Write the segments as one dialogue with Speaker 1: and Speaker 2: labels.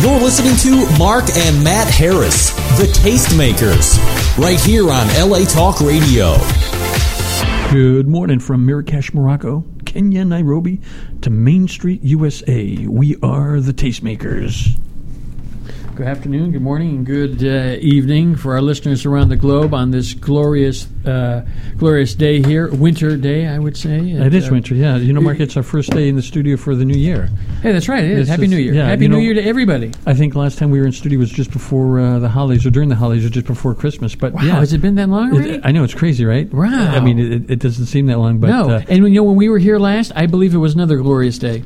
Speaker 1: You're listening to Mark and Matt Harris, the Tastemakers, right here on LA Talk Radio.
Speaker 2: Good morning from Marrakesh, Morocco, Kenya, Nairobi, to Main Street, USA. We are the Tastemakers. Good afternoon, good morning, and good evening for our listeners around the globe on this glorious day here. Winter day, I would say. It is winter, yeah. You know, Mark, it's our first day in the studio for the new year.
Speaker 3: Hey, that's right. It is. Happy New Year. Yeah, Happy New Year to everybody.
Speaker 2: I think last time we were in studio was just before the holidays, or during the holidays, or just before Christmas. But
Speaker 3: wow,
Speaker 2: yeah,
Speaker 3: has it been that long already?
Speaker 2: I know, it's crazy, right?
Speaker 3: Wow.
Speaker 2: I mean, it doesn't seem that long, but...
Speaker 3: No, and when we were here last, I believe it was another glorious day.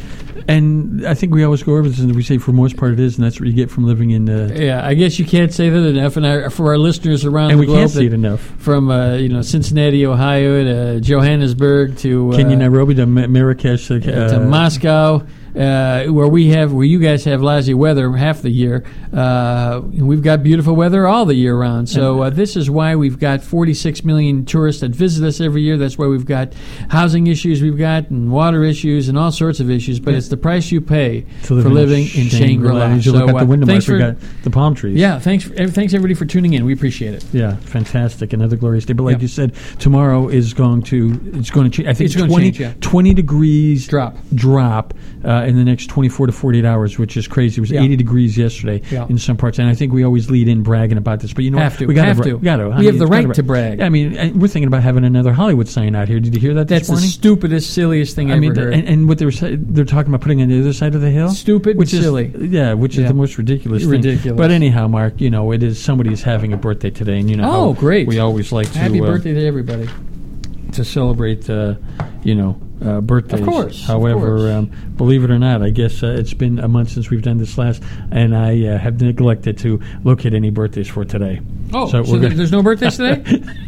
Speaker 2: And I think we always go over this, and we say for the most part it is, and that's what you get from living in...
Speaker 3: yeah, I guess you can't say that enough. And for our listeners around the globe...
Speaker 2: And we can't say it enough.
Speaker 3: From Cincinnati, Ohio, to Johannesburg, to...
Speaker 2: Kenya, Nairobi, to Marrakesh,
Speaker 3: to Moscow... where you guys have lousy weather half the year, we've got beautiful weather all the year round. So this is why we've got 46 million tourists that visit us every year. That's why we've got housing issues and water issues and all sorts of issues. But it's the price you pay for living in Shangri-La.
Speaker 2: You look out the window, Mark, we got the palm trees.
Speaker 3: Yeah, thanks everybody for tuning in. We appreciate it.
Speaker 2: Yeah, fantastic. Another glorious day. But like you said, tomorrow is going to change. I think it's 20 degrees drop. In the next 24 to 48 hours, which is crazy. It was 80 degrees yesterday in some parts, and I think we always lead in bragging about this. But you know,
Speaker 3: we have the right to brag.
Speaker 2: I mean, we're thinking about having another Hollywood sign out here. Did you hear that this morning?
Speaker 3: That's the stupidest, silliest thing I ever heard.
Speaker 2: And what they're talking about putting on the other side of the hill?
Speaker 3: Stupid and silly.
Speaker 2: Which is the most ridiculous thing.
Speaker 3: Ridiculous.
Speaker 2: But anyhow, Mark, you know, it is somebody's having a birthday today, and you know
Speaker 3: great.
Speaker 2: We always like to...
Speaker 3: Happy birthday to everybody.
Speaker 2: To celebrate, birthdays.
Speaker 3: Of course.
Speaker 2: However, believe it or not, I guess it's been a month since we've done this last, and I have neglected to look at any birthdays for today.
Speaker 3: Oh, so there's no birthdays today?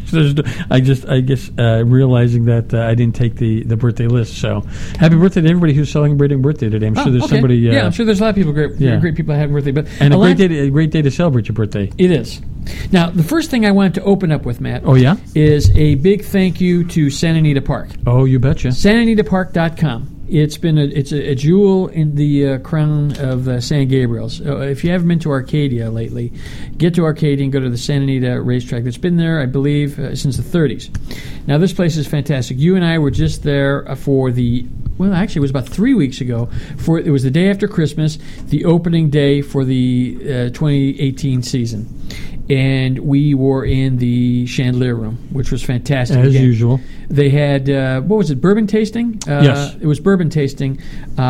Speaker 2: I guess realizing that I didn't take the birthday list. So happy birthday to everybody who's celebrating birthday today. I'm sure there's somebody.
Speaker 3: I'm sure there's a lot of people great people having birthday. But
Speaker 2: and a great day to celebrate your birthday.
Speaker 3: It is. Now, the first thing I wanted to open up with, Matt,
Speaker 2: is
Speaker 3: a big thank you to Santa Anita Park.
Speaker 2: Oh, you betcha.
Speaker 3: SantaAnitaPark.com. It's a jewel in the crown of San Gabriel's. If you haven't been to Arcadia lately, get to Arcadia and go to the Santa Anita racetrack. That's been there, I believe, since the 30s. Now, this place is fantastic. You and I were just there for actually, it was about 3 weeks ago. It was the day after Christmas, the opening day for the 2018 season. And we were in the chandelier room, which was fantastic.
Speaker 2: As usual.
Speaker 3: They had, bourbon tasting?
Speaker 2: Yes.
Speaker 3: It was bourbon tasting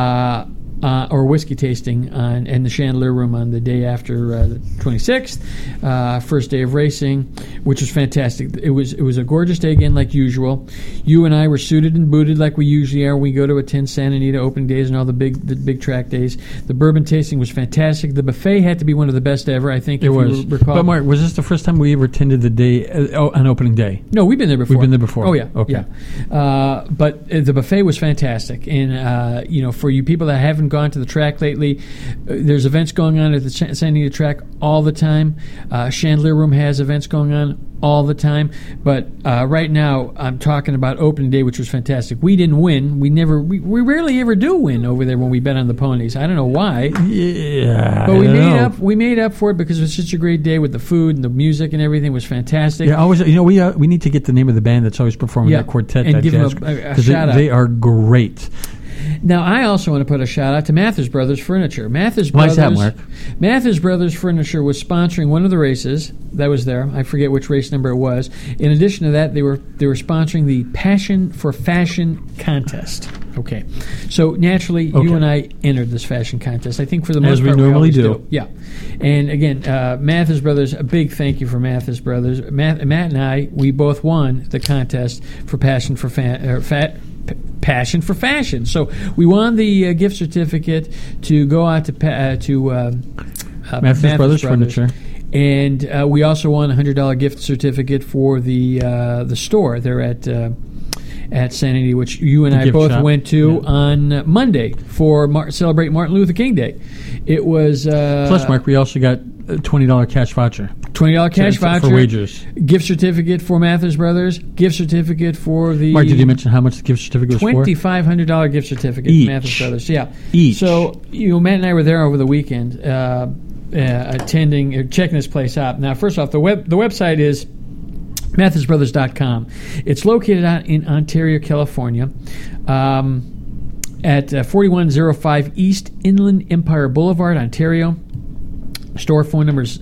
Speaker 3: or whiskey tasting in the chandelier room on the day after the 26th, first day of racing, which was fantastic. It was a gorgeous day again, like usual. You and I were suited and booted like we usually are. We go to attend Santa Anita opening days and all the big track days. The bourbon tasting was fantastic. The buffet had to be one of the best ever, I think.
Speaker 2: It was.
Speaker 3: Recall.
Speaker 2: But Mark, was this the first time we ever attended the day on opening day?
Speaker 3: No, we've been there before.
Speaker 2: We've been there before.
Speaker 3: Oh yeah.
Speaker 2: Okay.
Speaker 3: Yeah. But the buffet was fantastic, and for you people that haven't gone to the track lately, there's events going on at the Santa Anita track all the time. Chandelier Room has events going on all the time, but right now I'm talking about opening day, which was fantastic. We didn't win. We rarely ever do win over there when we bet on the ponies. I don't know why.
Speaker 2: Yeah,
Speaker 3: but we made up for it because it was such a great day with the food and the music and everything was fantastic.
Speaker 2: Yeah, always. We need to get the name of the band that's always performing that quartet
Speaker 3: and give them a shout out.
Speaker 2: They are great.
Speaker 3: Now, I also want to put a shout-out to Mathers Brothers Furniture.
Speaker 2: Why is that, Mark?
Speaker 3: Mathers Brothers Furniture was sponsoring one of the races that was there. I forget which race number it was. In addition to that, they were sponsoring the Passion for Fashion contest. Okay. So, naturally, you and I entered this fashion contest. I think for the most part,
Speaker 2: we normally do.
Speaker 3: Yeah. And, again, Mathers Brothers, a big thank you for Mathers Brothers. Matt and I, we both won the contest for Passion for Passion for Fashion. So we won the gift certificate to go out to
Speaker 2: Mathers Brothers Furniture.
Speaker 3: And we also won a $100 gift certificate for the store there at Santa Anita, which you and I both went to on Monday for celebrate Martin Luther King Day. It was...
Speaker 2: Plus, Mark, we also got a $20 cash voucher.
Speaker 3: $20 cash voucher
Speaker 2: for wages.
Speaker 3: Gift certificate for Mathers Brothers. Gift certificate for the.
Speaker 2: Mark, did you mention how much the gift certificate was for?
Speaker 3: $2,500 gift certificate
Speaker 2: Each.
Speaker 3: for Mathers Brothers. Yeah.
Speaker 2: Each.
Speaker 3: So Matt and I were there over the weekend, checking this place out. Now, first off, the website is MathersBrothers.com. It's located out in Ontario, California, at 4105 East Inland Empire Boulevard, Ontario. Store phone number is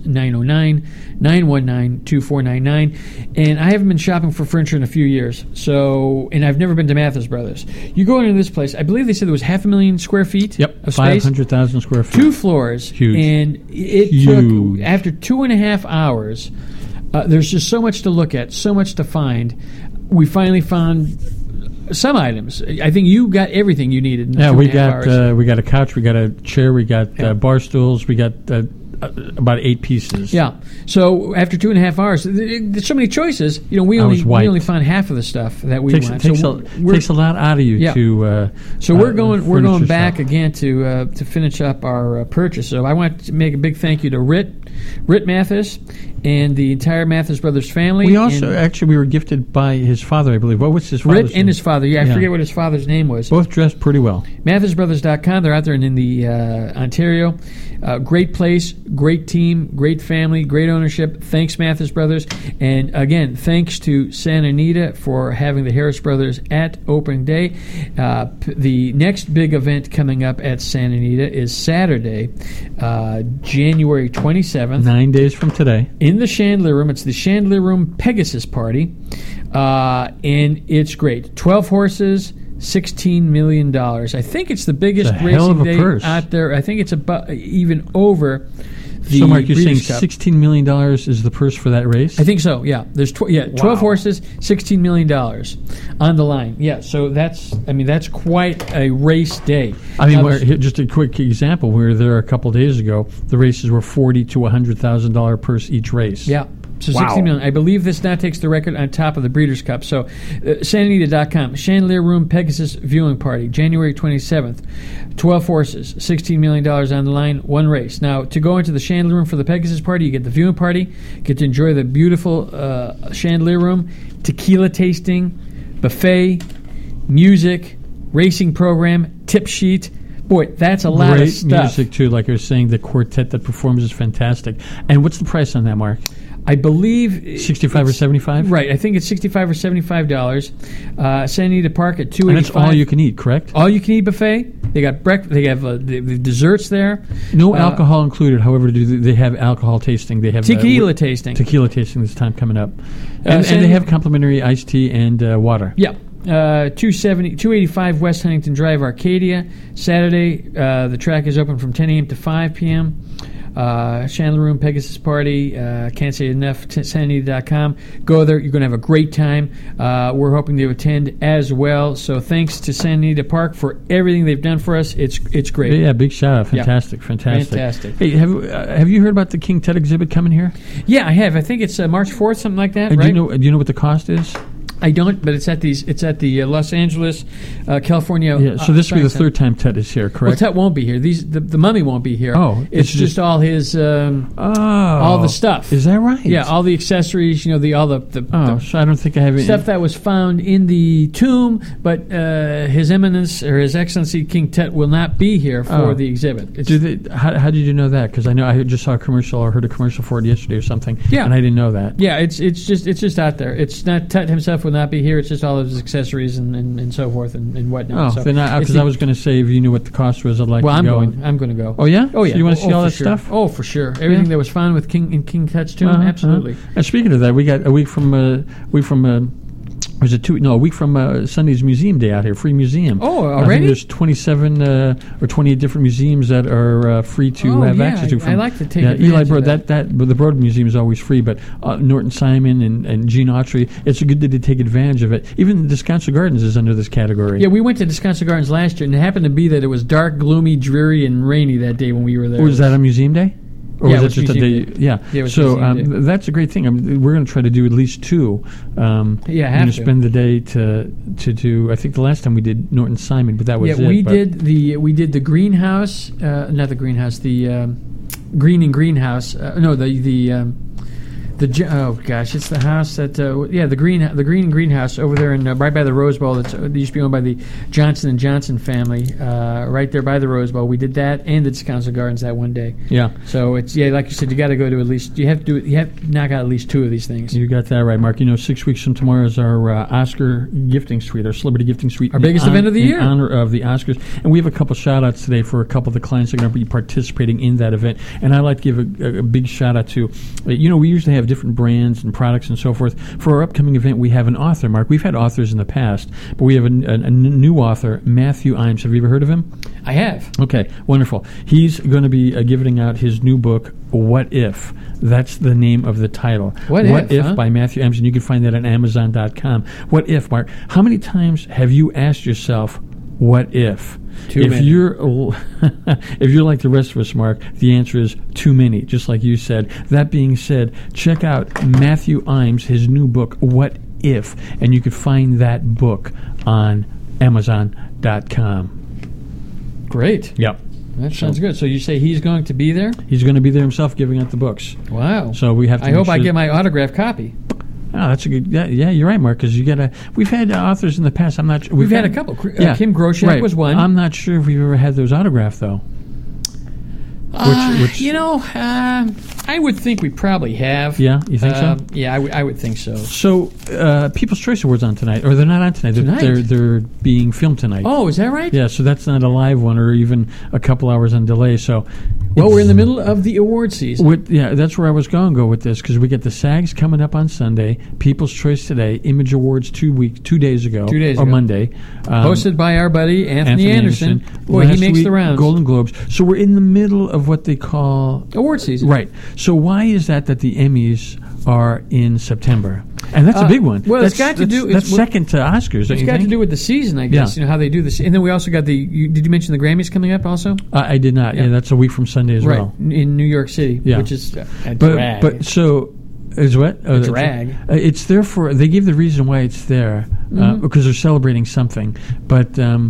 Speaker 3: 909-919-2499. And I haven't been shopping for furniture in a few years. And I've never been to Mathers Brothers. You go into this place, I believe they said there was 500,000 square feet of space.
Speaker 2: 500,000 square feet.
Speaker 3: 2 floors.
Speaker 2: Huge.
Speaker 3: And it took, after 2.5 hours, there's just so much to look at, so much to find. We finally found some items. I think you got everything you needed in 2.5 hours.
Speaker 2: We got a couch, we got a chair, we got bar stools, we got about 8 pieces.
Speaker 3: Yeah. So after 2.5 hours, there's so many choices. We only found half of the stuff that we want.
Speaker 2: Takes a lot out of you to.
Speaker 3: So we're going back again to finish up our purchase. So I want to make a big thank you to Rit Mathers and the entire Mathers Brothers family.
Speaker 2: We also we were gifted by his father, I believe. What was his father's name?
Speaker 3: Rit and his father. Yeah, I forget what his father's name was.
Speaker 2: Both dressed pretty well.
Speaker 3: MathersBrothers.com. They're out there in the Ontario. Great place, great team, great family, great ownership. Thanks, Mathers Brothers. And again, thanks to Santa Anita for having the Harris Brothers at opening day. The next big event coming up at Santa Anita is Saturday, January 27th.
Speaker 2: 9 days from today.
Speaker 3: In the Chandelier Room. It's the Chandelier Room Pegasus Party. And it's great. 12 horses. $16 million. I think it's the biggest racing day out there. I think it's about even over the.
Speaker 2: So, Mark, you're saying
Speaker 3: Cup.
Speaker 2: $16 million is the purse for that race?
Speaker 3: I think so. Yeah, there's 12 horses, $16 million on the line. Yeah, so that's quite a race day.
Speaker 2: Just a quick example. We were there a couple days ago. The races were $40,000 to $100,000 purse each race.
Speaker 3: Yeah. So $16 million. I believe this now takes the record on top of the Breeders' Cup. So Santanita.com, Chandelier Room Pegasus Viewing Party, January 27th. 12 horses, $16 million on the line, one race. Now, to go into the Chandelier Room for the Pegasus Party, you get the viewing party, get to enjoy the beautiful Chandelier Room, tequila tasting, buffet, music, racing program, tip sheet. Boy, that's a lot of stuff.
Speaker 2: Great music, too. Like I was saying, the quartet that performs is fantastic. And what's the price on that, Mark?
Speaker 3: I believe
Speaker 2: $65 or $75.
Speaker 3: Right, I think it's $65 or $75. Santa Anita Park at $285.
Speaker 2: And it's all you can eat, correct?
Speaker 3: All you can eat buffet. They got breakfast. They have the desserts there.
Speaker 2: No alcohol included. However, they have alcohol tasting. They have
Speaker 3: tequila tasting.
Speaker 2: Tequila tasting this time coming up, and they have complimentary iced tea and water.
Speaker 3: Yeah. 285 West Huntington Drive, Arcadia. Saturday, the track is open from 10 a.m. to 5 p.m. Chandelier Room Pegasus Party. Can't say enough. Santanita.com. Go there. You're going to have a great time. We're hoping to attend as well. So thanks to Santa Anita Park for everything they've done for us. It's great.
Speaker 2: Yeah, big shout out. Fantastic. Hey, have you heard about the King Tut exhibit coming here?
Speaker 3: Yeah, I have. I think it's March 4th, something like that. Right?
Speaker 2: Do you know what the cost is?
Speaker 3: I don't, but it's at the Los Angeles, California.
Speaker 2: Yeah, so this will be the third time Tut is here, correct?
Speaker 3: Well, Tut won't be here. The mummy won't be here.
Speaker 2: Oh,
Speaker 3: it's just all his all the stuff.
Speaker 2: Is that right?
Speaker 3: Yeah, all the accessories. So
Speaker 2: I don't think I have
Speaker 3: stuff that was found in the tomb. But His Eminence or His Excellency King Tut will not be here for the exhibit.
Speaker 2: How did you know that? Because I know I just saw a commercial or heard a commercial for it yesterday or something.
Speaker 3: Yeah,
Speaker 2: and I didn't know that.
Speaker 3: Yeah, it's just out there. It's not Tut himself will not be here. It's just all of his accessories and so forth and whatnot.
Speaker 2: Oh, because I was going to say if you knew what the cost was, I'd like to go.
Speaker 3: I'm going to go.
Speaker 2: Oh yeah.
Speaker 3: Oh yeah.
Speaker 2: So you want to see all that
Speaker 3: sure.
Speaker 2: stuff?
Speaker 3: Oh, for sure. Everything that was found with King Tut's tomb, absolutely.
Speaker 2: And speaking of that, we got a week from a week from Sunday's Museum Day out here, free museum.
Speaker 3: Oh, already?
Speaker 2: I think there's 27 or 28 different museums that are free to have access to.
Speaker 3: I like to take advantage
Speaker 2: Eli
Speaker 3: of
Speaker 2: Broad,
Speaker 3: that.
Speaker 2: the Broad Museum is always free, but Norton Simon and Gene Autry, it's good to take advantage of it. Even Descanso Gardens is under this category.
Speaker 3: Yeah, we went to Descanso Gardens last year, and it happened to be that it was dark, gloomy, dreary, and rainy that day when we were there.
Speaker 2: Was that on Museum Day? Or
Speaker 3: yeah,
Speaker 2: was that just a day? Yeah. So that's a great thing. We're going to try to do at least two.
Speaker 3: Have to
Speaker 2: spend the day to do. I think the last time we did Norton Simon, but that was it.
Speaker 3: We did the greenhouse, not the greenhouse, the green and greenhouse. The It's the house that the green greenhouse over there in right by the Rose Bowl. That used to be owned by the Johnson and Johnson family, right there by the Rose Bowl. We did that and the Descanso Gardens that one day.
Speaker 2: Yeah.
Speaker 3: So it's like you said, you got to go to at least you have to knock out at least 2 of these things.
Speaker 2: You got that right, Mark. 6 weeks from tomorrow is our Oscar gifting suite, our celebrity gifting suite,
Speaker 3: our biggest event of the year
Speaker 2: in honor of the Oscars. And we have a couple shout outs today for a couple of the clients that are going to be participating in that event. And I'd like to give a big shout out to, we usually have different brands and products and so forth. For our upcoming event, we have an author, Mark. We've had authors in the past, but we have a new author, Matthew Imes. Have you ever heard of him?
Speaker 3: I have.
Speaker 2: Okay, wonderful. He's going to be giving out his new book, What If? That's the name of the title.
Speaker 3: What If,
Speaker 2: by Matthew Imes, and you can find that on Amazon.com. What if, Mark? How many times have you asked yourself, what if?
Speaker 3: Too many.
Speaker 2: If you're like the rest of us, Mark, the answer is too many, just like you said. That being said, check out Matthew Imes, his new book, What If? And you can find that book on Amazon.com.
Speaker 3: Great.
Speaker 2: Yep.
Speaker 3: That sounds good. So you say he's going to be there?
Speaker 2: He's going to be there himself giving out the books.
Speaker 3: Wow.
Speaker 2: So we have to
Speaker 3: I hope I get my autographed copy.
Speaker 2: Oh, that's a good. Yeah, you're right, Mark. Because we've had authors in the past. I'm not sure.
Speaker 3: We've had a couple. Kim Groshek was one.
Speaker 2: I'm not sure if we've ever had those autographed though.
Speaker 3: I would think we probably have.
Speaker 2: Yeah, you think so?
Speaker 3: Yeah, I would think so.
Speaker 2: So, People's Choice Awards on tonight, or they're not on tonight. They're being filmed tonight.
Speaker 3: Oh, is that right?
Speaker 2: Yeah, so that's not a live one, or even a couple hours on delay. So,
Speaker 3: well, we're in the middle of the award season.
Speaker 2: That's where I was going to go with this, because we get the SAGs coming up on Sunday, People's Choice today, Image Awards 2 days ago, Monday,
Speaker 3: hosted by our buddy Anthony Anderson. Boy, he makes the rounds.
Speaker 2: Golden Globes. So we're in the middle of what they call
Speaker 3: award season,
Speaker 2: right? So why is that the Emmys are in September? And that's a big one.
Speaker 3: Well, it's got to do.
Speaker 2: That's second to Oscars.
Speaker 3: It's got to do with the season, I guess.
Speaker 2: Yeah.
Speaker 3: How they do this, and then we also got the. Did you mention the Grammys coming up also?
Speaker 2: I did not. Yeah, that's a week from Sunday as well.
Speaker 3: In New York City, which is a drag.
Speaker 2: But so is what?
Speaker 3: A drag.
Speaker 2: It's there for. They gave the reason why it's there because they're celebrating something. But anyhow,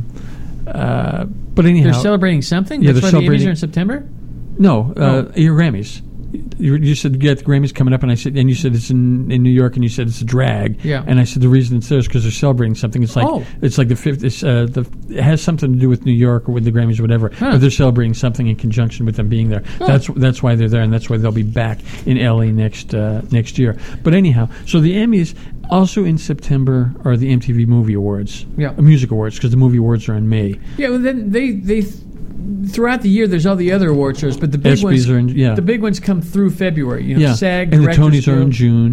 Speaker 3: they're celebrating something.
Speaker 2: Yeah,
Speaker 3: that's why
Speaker 2: celebrating.
Speaker 3: The Emmys are in September.
Speaker 2: No, your Grammys. You said you got the Grammys coming up, and you said it's in New York, and you said it's a drag.
Speaker 3: Yeah.
Speaker 2: And I said the reason it's there is because they're celebrating something. It's like it's like the fifth. It has something to do with New York or with the Grammys or whatever.
Speaker 3: Huh.
Speaker 2: But they're celebrating something in conjunction with them being there.
Speaker 3: Oh.
Speaker 2: That's why they're there, and that's why they'll be back in LA next year. But anyhow, so the Emmys. Also in September are the MTV Movie Awards, Music Awards, because the Movie Awards are in May.
Speaker 3: Yeah, well, then they throughout the year there's all the other award shows, but the big ones the big ones come through February. SAG,
Speaker 2: and the Tonys are in June.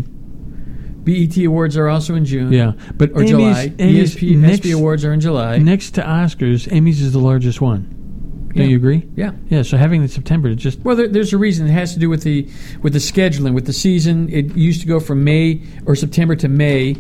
Speaker 3: BET Awards are also in June.
Speaker 2: Yeah, but
Speaker 3: or July. ESPY Awards are in July.
Speaker 2: Next to Oscars, Emmys is the largest one. Don't you agree?
Speaker 3: Yeah.
Speaker 2: Yeah, so having it in September, it just...
Speaker 3: Well, there's a reason. It has to do with the scheduling, with the season. It used to go from May or September to May,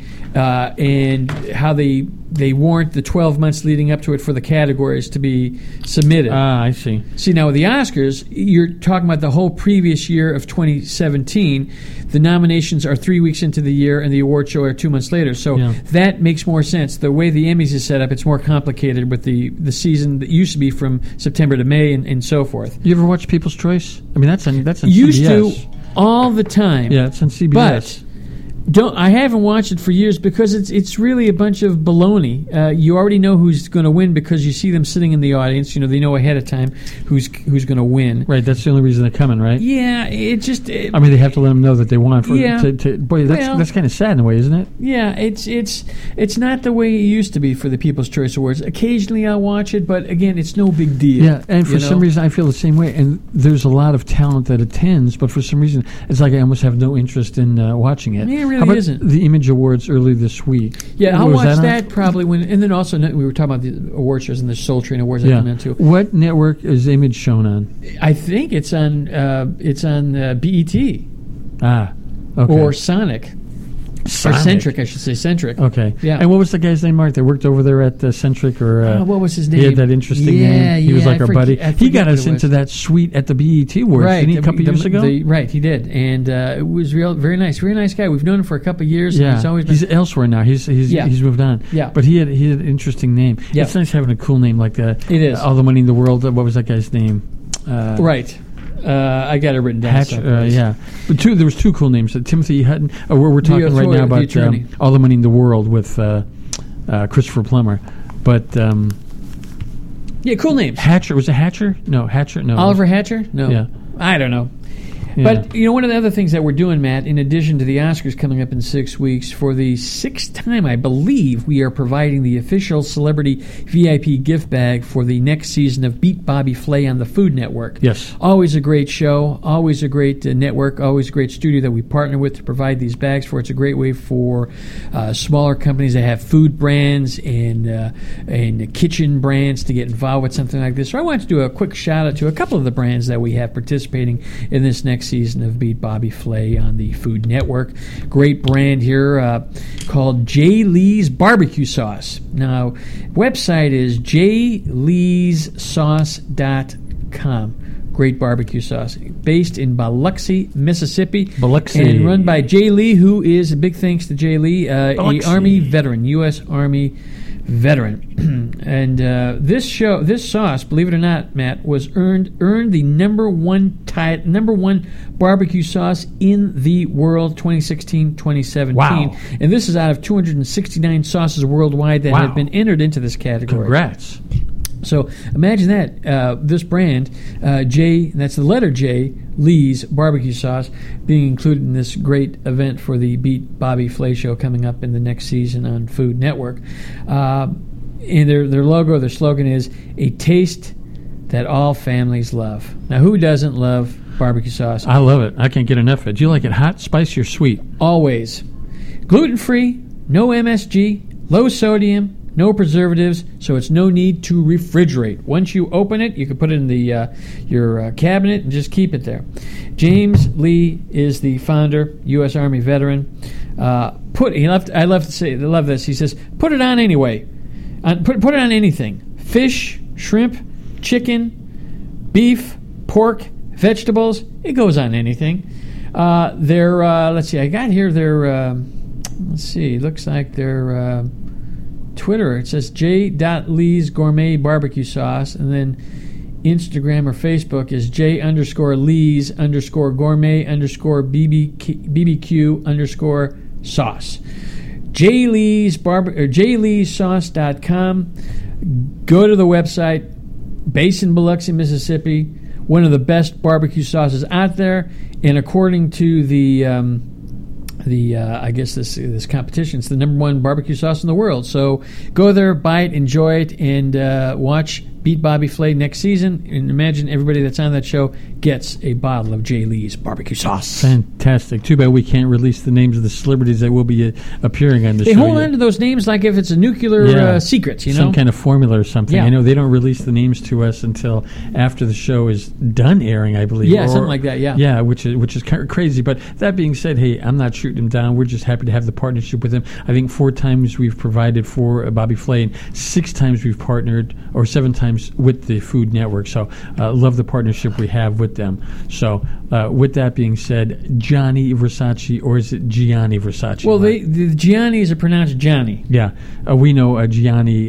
Speaker 3: and how they warrant the 12 months leading up to it for the categories to be submitted.
Speaker 2: I see.
Speaker 3: See, now with the Oscars, you're talking about the whole previous year of 2017. The nominations are 3 weeks into the year, and the award show are 2 months later. So that makes more sense. The way the Emmys is set up, it's more complicated with the season that used to be from September to May and so forth.
Speaker 2: You ever watch People's Choice? I mean, that's on
Speaker 3: used
Speaker 2: CBS.
Speaker 3: To all the time.
Speaker 2: Yeah, it's on CBS.
Speaker 3: But I haven't watched it for years because it's really a bunch of baloney. You already know who's going to win because you see them sitting in the audience. They know ahead of time who's going to win.
Speaker 2: Right, that's the only reason they're coming, right?
Speaker 3: Yeah, they
Speaker 2: have to let them know that they won. Boy, that's kind of sad in a way, isn't it?
Speaker 3: Yeah, it's not the way it used to be for the People's Choice Awards. Occasionally I'll watch it, but again, it's no big deal.
Speaker 2: Yeah, and for some reason I feel the same way. And there's a lot of talent that attends, but for some reason it's like I almost have no interest in watching it.
Speaker 3: Yeah,
Speaker 2: How about
Speaker 3: isn't.
Speaker 2: The Image Awards early this week?
Speaker 3: Yeah, I'll watch that probably when. And then also we were talking about the award shows and the Soul Train Awards that come in too.
Speaker 2: What network is Image shown on?
Speaker 3: I think it's on BET.
Speaker 2: Okay.
Speaker 3: Or Sonic. Or Centric, I should say. Centric.
Speaker 2: Okay.
Speaker 3: Yeah.
Speaker 2: And what was the guy's name, Mark, that worked over there at Centric? Or
Speaker 3: what was his name?
Speaker 2: He had that interesting name. He was like our buddy. He got us into that suite at the BET Awards, didn't he, a couple years ago?
Speaker 3: Right, he did. And it was very nice. Very nice guy. We've known him for a couple of years.
Speaker 2: Yeah.
Speaker 3: And
Speaker 2: he's elsewhere now. He's moved on.
Speaker 3: Yeah.
Speaker 2: But he had an interesting name.
Speaker 3: Yeah.
Speaker 2: It's nice having a cool name like that.
Speaker 3: It is.
Speaker 2: All the Money in the World. What was that guy's name?
Speaker 3: Right. I got it written down.
Speaker 2: Hatcher, yeah. But there was two cool names. Timothy Hutton. We're talking right now about All the Money in the World with Christopher Plummer. But
Speaker 3: yeah, cool names.
Speaker 2: Hatcher, was it Hatcher? No, Hatcher. No,
Speaker 3: Oliver Hatcher. No,
Speaker 2: yeah,
Speaker 3: I don't know.
Speaker 2: Yeah.
Speaker 3: But, one of the other things that we're doing, Matt, in addition to the Oscars coming up in 6 weeks, for the 6th time, I believe, we are providing the official celebrity VIP gift bag for the next season of Beat Bobby Flay on the Food Network.
Speaker 2: Yes.
Speaker 3: Always a great show, always a great network, always a great studio that we partner with to provide these bags for. It's a great way for smaller companies that have food brands and kitchen brands to get involved with something like this. So I wanted to do a quick shout-out to a couple of the brands that we have participating in this next season of Beat Bobby Flay on the Food Network. Great brand here called J. Lee's Barbecue Sauce. Now, website is jleesauce.com. Great barbecue sauce. Based in Biloxi, Mississippi. And run by Jay Lee, who is, a big thanks to Jay Lee, a Army veteran, U.S. Army veteran. And this sauce, believe it or not, Matt, was earned the number one barbecue sauce in the world 2016-2017.
Speaker 2: Wow.
Speaker 3: And this is out of 269 sauces worldwide that have been entered into this category.
Speaker 2: Congrats.
Speaker 3: So imagine that, this brand, J, that's the letter J, Lee's Barbecue Sauce, being included in this great event for the Beat Bobby Flay show coming up in the next season on Food Network. And their logo, their slogan is, a taste that all families love. Now, who doesn't love barbecue sauce?
Speaker 2: I love it. I can't get enough of it. Do you like it hot, spicy, or sweet?
Speaker 3: Always. Gluten-free, no MSG, low sodium, no preservatives, so it's no need to refrigerate. Once you open it, you can put it in your cabinet and just keep it there. James Lee is the founder, U.S. Army veteran. I love this. He says, put it on anyway. Put it on anything. Fish, shrimp, chicken, beef, pork, vegetables. It goes on anything. Let's see. I got here looks like their Twitter, it says J.Lee's Gourmet Barbecue Sauce, and then Instagram or Facebook is J_Lee's_gourmet_BBQ_sauce. jleesauce.com. Go to the website, based in Biloxi, Mississippi, one of the best barbecue sauces out there, and according to the I guess this competition, it's the number one barbecue sauce in the world. So go there, buy it, enjoy it, and watch Beat Bobby Flay next season. And imagine everybody that's on that show gets a bottle of J. Lee's barbecue sauce.
Speaker 2: Fantastic. Too bad we can't release the names of the celebrities that will be appearing on the show.
Speaker 3: They hold on to those names like if it's a nuclear secret,
Speaker 2: Some kind of formula or something.
Speaker 3: Yeah.
Speaker 2: I know they don't release the names to us until after the show is done airing, I believe.
Speaker 3: Yeah, something like that, yeah.
Speaker 2: Yeah, which is kind of crazy. But that being said, hey, I'm not shooting him down. We're just happy to have the partnership with him. I think 4 times we've provided for Bobby Flay, and 6 times we've partnered, or 7 times with the Food Network. So love the partnership we have with them. So with that being said, Gianni Versace, or is it Gianni Versace?
Speaker 3: Well, the Giannis are pronounced Johnny.
Speaker 2: Yeah, we know Gianni.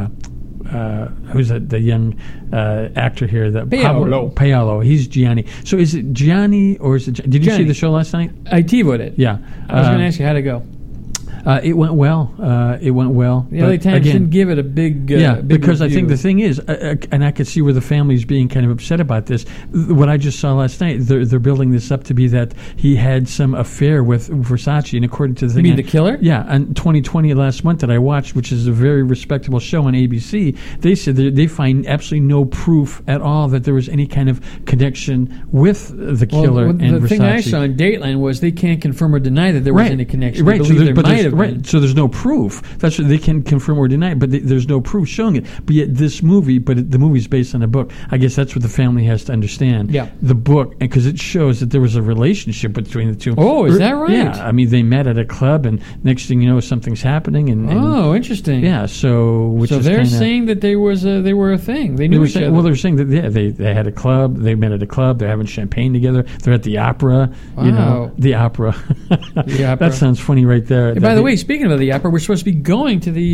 Speaker 2: Who's the young actor here? Paolo. He's Gianni. So is it Gianni or is it? Did you see the show last night?
Speaker 3: I TiVoed it.
Speaker 2: Yeah.
Speaker 3: I was going to ask you how'd it go.
Speaker 2: It went well. The LA Times
Speaker 3: didn't give it a big big
Speaker 2: because
Speaker 3: review.
Speaker 2: I think the thing is, and I could see where the family's being kind of upset about this. What I just saw last night, they're building this up to be that he had some affair with Versace, and according to the thing,
Speaker 3: you mean the killer?
Speaker 2: Yeah, on 2020 last month that I watched, which is a very respectable show on ABC, they said they find absolutely no proof at all that there was any kind of connection with the killer and Versace.
Speaker 3: The thing I saw in Dateline was they can't confirm or deny that there was any connection.
Speaker 2: Right,
Speaker 3: they believe there might have been.
Speaker 2: Right, so there's no proof. That's what they can confirm or deny, but there's no proof showing it. But yet this movie, the movie's based on a book. I guess that's what the family has to understand.
Speaker 3: Yeah.
Speaker 2: The book, because it shows that there was a relationship between the two.
Speaker 3: Oh, is that right?
Speaker 2: Yeah. I mean, they met at a club, and next thing you know, something's happening. And
Speaker 3: interesting.
Speaker 2: Yeah. So
Speaker 3: they're saying that they were a thing. They knew each other.
Speaker 2: Well, they're saying that they had a club. They met at a club. They're having champagne together. They're at the opera.
Speaker 3: Wow.
Speaker 2: You know, the opera.
Speaker 3: The opera.
Speaker 2: That sounds funny right there.
Speaker 3: By the way, speaking of the opera, we're supposed to be going to the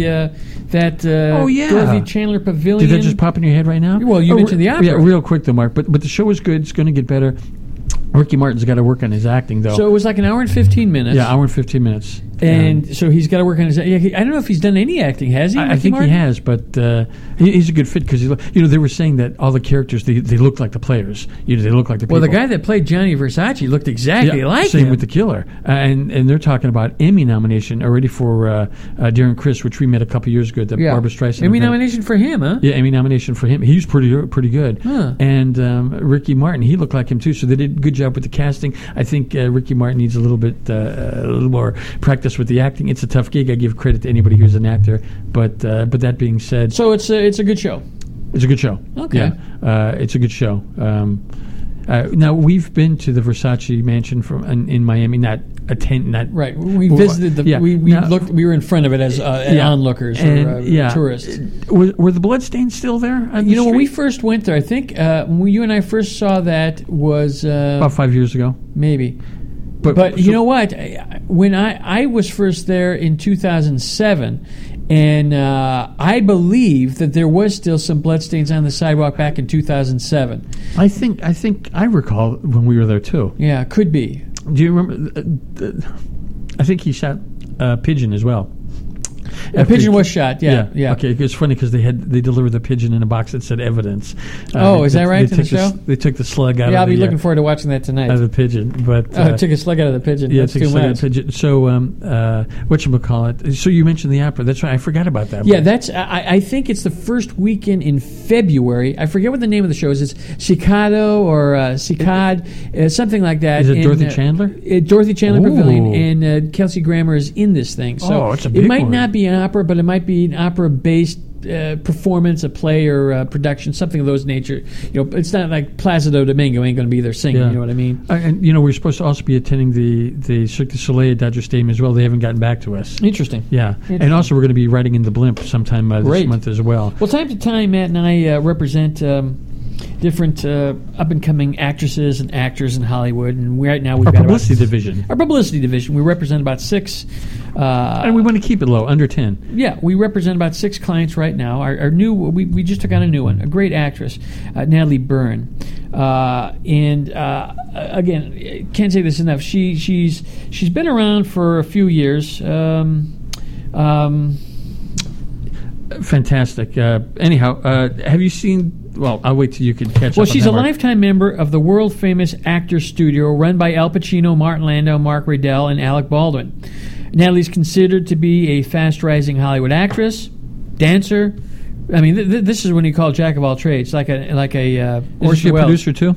Speaker 3: Dorothy Chandler Pavilion.
Speaker 2: Did that just pop in your head right now?
Speaker 3: Well, you mentioned the opera.
Speaker 2: Yeah, real quick though, Mark. But the show was good. It's going to get better. Ricky Martin's got to work on his acting, though.
Speaker 3: So it was like an hour and 15 minutes.
Speaker 2: Yeah, hour and 15 minutes.
Speaker 3: And so he's got to work on his... I don't know if he's done any acting, has he?
Speaker 2: I think Martin? He has, but he's a good fit because, they were saying that all the characters, they look like the players. They look like the people.
Speaker 3: Well, the guy that played Gianni Versace looked exactly like him.
Speaker 2: Same with the killer. And they're talking about Emmy nomination already for Darren Criss, which we met a couple years ago at the Barbra Streisand
Speaker 3: Emmy
Speaker 2: event.
Speaker 3: nomination for him, huh?
Speaker 2: Yeah, Emmy nomination for him. He was pretty good.
Speaker 3: Huh.
Speaker 2: And Ricky Martin, he looked like him too, so they did a good job with the casting. I think Ricky Martin needs a little more practice with the acting. It's a tough gig. I give credit to anybody who's an actor, but that being said,
Speaker 3: so it's a good show.
Speaker 2: It's a good show.
Speaker 3: Okay,
Speaker 2: yeah, it's a good show. Now we've been to the Versace mansion in Miami. Not
Speaker 3: right. We visited the. We looked. We were in front of it as onlookers or tourists.
Speaker 2: Were the bloodstains still there?
Speaker 3: When we first went there, I think when you and I first saw that was
Speaker 2: about 5 years ago,
Speaker 3: maybe. But you know what? When I was first there in 2007, and I believe that there was still some bloodstains on the sidewalk back in 2007.
Speaker 2: I think I recall when we were there too.
Speaker 3: Yeah, could be.
Speaker 2: Do you remember? I think he shot a pigeon as well.
Speaker 3: A pigeon was shot. Yeah.
Speaker 2: Okay, it's funny because they delivered the pigeon in a box that said evidence.
Speaker 3: Is that right? In the show,
Speaker 2: they took the slug out.
Speaker 3: Yeah, I'll be looking forward to watching that tonight.
Speaker 2: Out of the pigeon, but
Speaker 3: took a slug out of the pigeon.
Speaker 2: Yeah,
Speaker 3: that's
Speaker 2: took
Speaker 3: too
Speaker 2: a slug
Speaker 3: much.
Speaker 2: out of the pigeon. So, whatchamacallit? So you mentioned the opera. That's right. I forgot about that.
Speaker 3: Yeah, that's. I think it's the first weekend in February. I forget what the name of the show is. It's Cicado or Cicad, something like that.
Speaker 2: Is it Dorothy Chandler?
Speaker 3: Dorothy Chandler Pavilion, and Kelsey Grammer is in this thing. So
Speaker 2: it's a big
Speaker 3: it might
Speaker 2: one.
Speaker 3: not be an opera, but it might be an opera-based performance, a play or production, something of those nature. It's not like Placido Domingo ain't going to be there singing.
Speaker 2: Yeah.
Speaker 3: You know what I mean?
Speaker 2: And we're supposed to also be attending the Cirque du Soleil at Dodger Stadium as well. They haven't gotten back to us.
Speaker 3: Interesting.
Speaker 2: Yeah, and also we're going to be riding in the Blimp sometime this month as well.
Speaker 3: Well, time to time, Matt and I represent different up-and-coming actresses and actors in Hollywood, and right now we've got
Speaker 2: publicity division.
Speaker 3: Our publicity division. We represent about 6.
Speaker 2: And we want to keep it low, under 10.
Speaker 3: Yeah, we represent about 6 clients right now. Our new, we just took on a new one, a great actress, Natalie Byrne. Again, can't say this enough. She's been around for a few years.
Speaker 2: Fantastic. Anyhow, have you seen... Well, I'll wait till you can catch up.
Speaker 3: Well, she's a lifetime member of the world-famous Actors Studio, run by Al Pacino, Martin Landau, Mark Riddell, and Alec Baldwin. Natalie's considered to be a fast-rising Hollywood actress, dancer. I mean, this is when you call jack of all trades, like a
Speaker 2: Is she a producer too?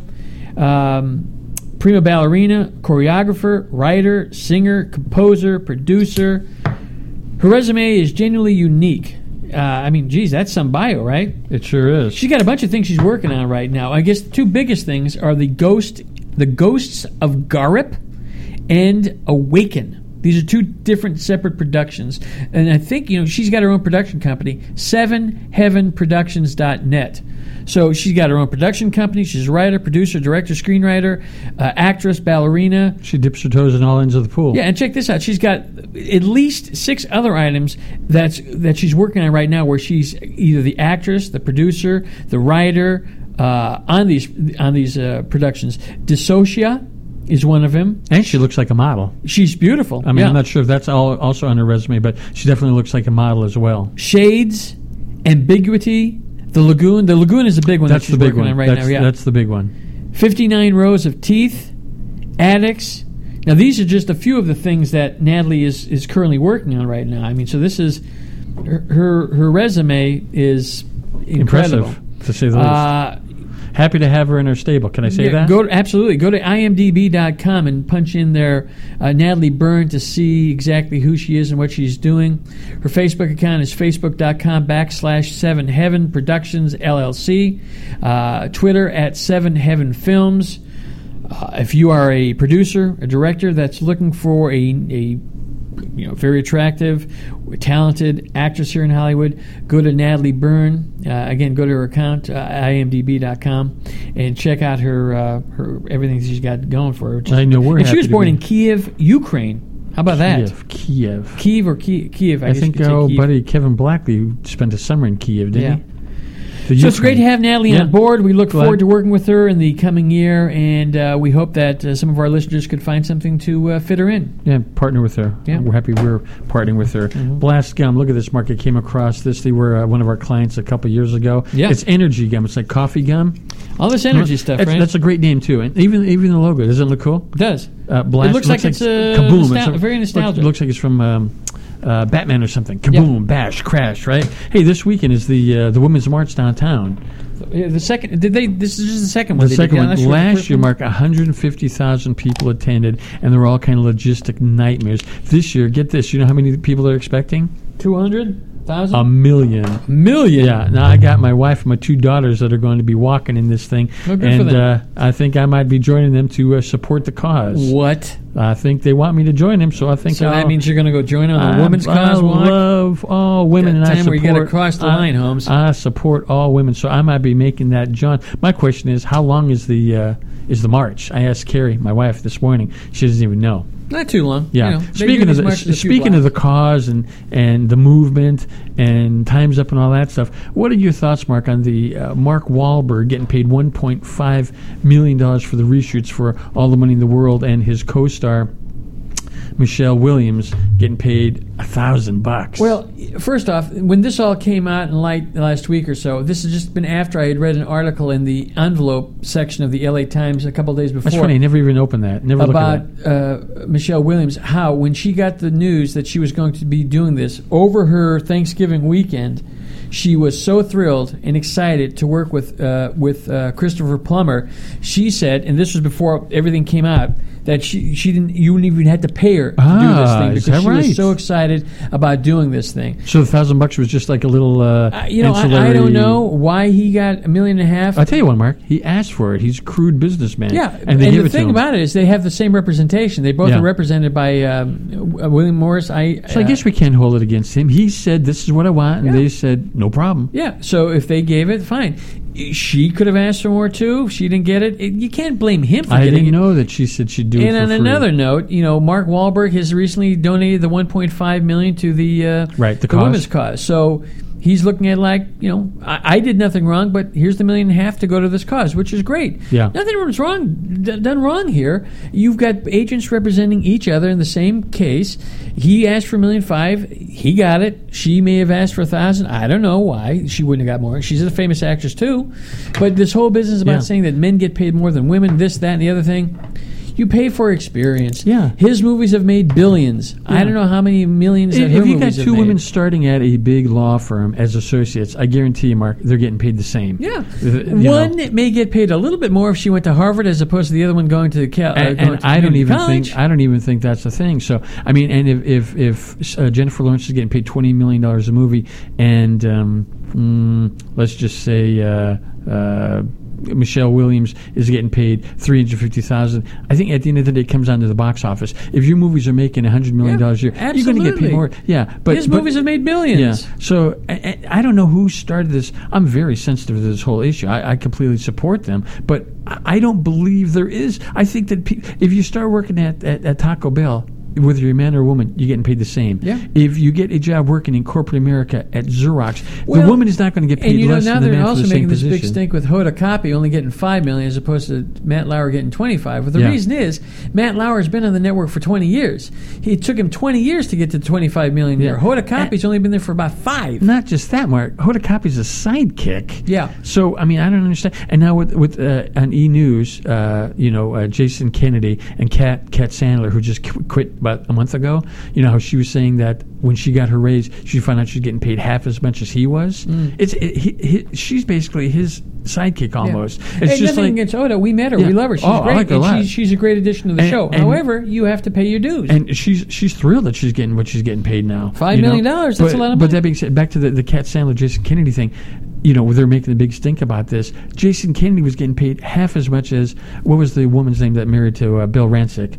Speaker 3: Prima ballerina, choreographer, writer, singer, composer, producer. Her resume is genuinely unique. That's some bio, right?
Speaker 2: It sure is.
Speaker 3: She's got a bunch of things she's working on right now. I guess the 2 biggest things are the Ghosts of Garip and Awaken. These are 2 different separate productions. And I think, she's got her own production company, 7heavenproductions.net. So she's got her own production company. She's a writer, producer, director, screenwriter, actress, ballerina.
Speaker 2: She dips her toes in all ends of the pool.
Speaker 3: Yeah, and check this out. She's got at least 6 other items that she's working on right now where she's either the actress, the producer, the writer on these productions. Dissocia is one of them.
Speaker 2: And she looks like a model.
Speaker 3: She's beautiful.
Speaker 2: I mean, I'm not sure if that's also on her resume, but she definitely looks like a model as well.
Speaker 3: Shades, Ambiguity, The Lagoon. The Lagoon is the big one that she's working on right now. Yeah.
Speaker 2: That's the big one.
Speaker 3: 59 Rows of Teeth, Addicts. Now, these are just a few of the things that Natalie is currently working on right now. I mean, so this is her resume is incredible.
Speaker 2: Impressive, to say the least. Happy to have her in her stable. Can I say that?
Speaker 3: Absolutely. Go to imdb.com and punch in there Natalie Byrne to see exactly who she is and what she's doing. Her Facebook account is facebook.com/7heaven Productions LLC. Twitter at 7heaven Films. If you are a producer, a director that's looking for a very attractive, talented actress here in Hollywood, go to Natalie Byrne. Again, go to her account, imdb.com, and check out her everything she's got going for her.
Speaker 2: I know we're
Speaker 3: and she
Speaker 2: happy
Speaker 3: was born in Kiev, Ukraine. How about that?
Speaker 2: Kiev.
Speaker 3: Kiev.
Speaker 2: I think our old buddy Kevin Blackley spent a summer in Kiev, didn't he?
Speaker 3: So it's great to have Natalie on board. We look forward to working with her in the coming year, and we hope that some of our listeners could find something to fit her in.
Speaker 2: Yeah, partner with her.
Speaker 3: Yeah.
Speaker 2: We're happy we're partnering with her.
Speaker 3: Mm-hmm.
Speaker 2: Blast Gum, look at this, Mark. I came across this. They were one of our clients a couple years ago.
Speaker 3: Yeah.
Speaker 2: It's energy gum. It's like coffee gum.
Speaker 3: All this energy stuff, right?
Speaker 2: That's a great name, too. And even the logo. Doesn't it look cool?
Speaker 3: It does.
Speaker 2: Blast,
Speaker 3: it looks like it's
Speaker 2: Kaboom.
Speaker 3: very nostalgic.
Speaker 2: Looks like it's from Batman or something. Kaboom, bash, crash, right? Hey, this weekend is the Women's March downtown.
Speaker 3: The second, this is just the second one.
Speaker 2: The second one. Last year, Mark, 150,000 people attended, and there were all kind of logistic nightmares. This year, get this, you know how many people they're expecting?
Speaker 3: 200,000?
Speaker 2: A million. Yeah. Now I got my wife and my 2 daughters that are going to be walking in this thing, and I think I might be joining them to support the cause.
Speaker 3: What?
Speaker 2: I think they want me to join them, so I think.
Speaker 3: So that means you're going to go join on the women's cause walk.
Speaker 2: I love all women, and I support.
Speaker 3: Where you get across the line, Holmes.
Speaker 2: I support all women, so I might be making that. John, my question is, how long is the march? I asked Carrie, my wife, this morning. She doesn't even know.
Speaker 3: Not too long.
Speaker 2: Yeah. Speaking of the cause and the movement and Time's Up and all that stuff, what are your thoughts, Mark, on the Mark Wahlberg getting paid $1.5 million for the reshoots for All the Money in the World, and his co-star Michelle Williams getting paid $1,000?
Speaker 3: Well, first off, when this all came out in light last week or so, this has just been after I had read an article in the envelope section of the LA Times a couple of days before.
Speaker 2: That's funny. I never even opened that. Never looked at that.
Speaker 3: About Michelle Williams, how when she got the news that she was going to be doing this over her Thanksgiving weekend, she was so thrilled and excited to work with Christopher Plummer. She said, and this was before everything came out, that she didn't. You wouldn't even have to pay her to do this thing because she was so excited about doing this thing.
Speaker 2: So the $1,000 was just like a little.
Speaker 3: I don't know why he got $1.5 million.
Speaker 2: I'll tell you what, Mark. He asked for it. He's a crude businessman.
Speaker 3: Yeah,
Speaker 2: and the
Speaker 3: thing about it is they have the same representation. They both are represented by William Morris.
Speaker 2: So I guess we can't hold it against him. He said, "This is what I want," and they said, "No problem."
Speaker 3: Yeah. So if they gave it, fine. She could have asked for more too. If she didn't get it, you can't blame him for getting it.
Speaker 2: I didn't know that she said she'd do it for free.
Speaker 3: And on another note, Mark Wahlberg has recently donated the $1.5 million to the women's cause. So he's looking at I did nothing wrong, but here's the $1.5 million to go to this cause, which is great.
Speaker 2: Yeah.
Speaker 3: Nothing was done wrong here. You've got agents representing each other in the same case. He asked for $1.5 million. He got it. She may have asked for $1,000. I don't know why she wouldn't have got more. She's a famous actress too. But this whole business about saying that men get paid more than women, this, that, and the other thing. You pay for experience.
Speaker 2: Yeah.
Speaker 3: His movies have made billions. Yeah. I don't know how many millions that her movies have made.
Speaker 2: If you got 2 women starting at a big law firm as associates, I guarantee you, Mark, they're getting paid the same.
Speaker 3: Yeah. One may get paid a little bit more if she went to Harvard as opposed to the other one going to
Speaker 2: I don't even think that's the thing. So, I mean, and if Jennifer Lawrence is getting paid $20 million a movie, and let's just say Michelle Williams is getting paid $350,000. I think at the end of the day, it comes down to the box office. If your movies are making $100 million a year,
Speaker 3: absolutely.
Speaker 2: You're going to get paid more. Yeah, but
Speaker 3: his movies have made billions.
Speaker 2: Yeah. So I don't know who started this. I'm very sensitive to this whole issue. I completely support them, but I don't believe there is. I think that if you start working at Taco Bell, whether you're a man or a woman, you're getting paid the same.
Speaker 3: Yeah.
Speaker 2: If you get a job working in corporate America at Xerox, the woman is not going to get paid less than the man for the same position. And now they're also making this big stink
Speaker 3: with Hoda Kotb only getting $5 million as opposed to Matt Lauer getting $25 million. But the reason is Matt Lauer's been on the network for 20 years. It took him 20 years to get to $25 million a year. Hoda Kotb's only been there for about 5.
Speaker 2: Not just that, Mark. Hoda Kotb's a sidekick.
Speaker 3: Yeah.
Speaker 2: So I mean, I don't understand. And now with on E! News, Jason Kennedy and Kat Sandler, who just quit about a month ago. You know how she was saying that when she got her raise, she found out she's getting paid half as much as he was. She's basically his sidekick almost. It's just
Speaker 3: nothing against Oda. We met her. We love her. She's great.
Speaker 2: I like her a lot.
Speaker 3: She's a great addition to the show. However, you have to pay your dues.
Speaker 2: And she's thrilled that she's getting what she's getting paid now.
Speaker 3: $5 million. That's a lot of money.
Speaker 2: But that being said, back to the Kat Sandler, Jason Kennedy thing. Where they're making a big stink about this. Jason Kennedy was getting paid half as much as, what was the woman's name that married to Bill Rancic?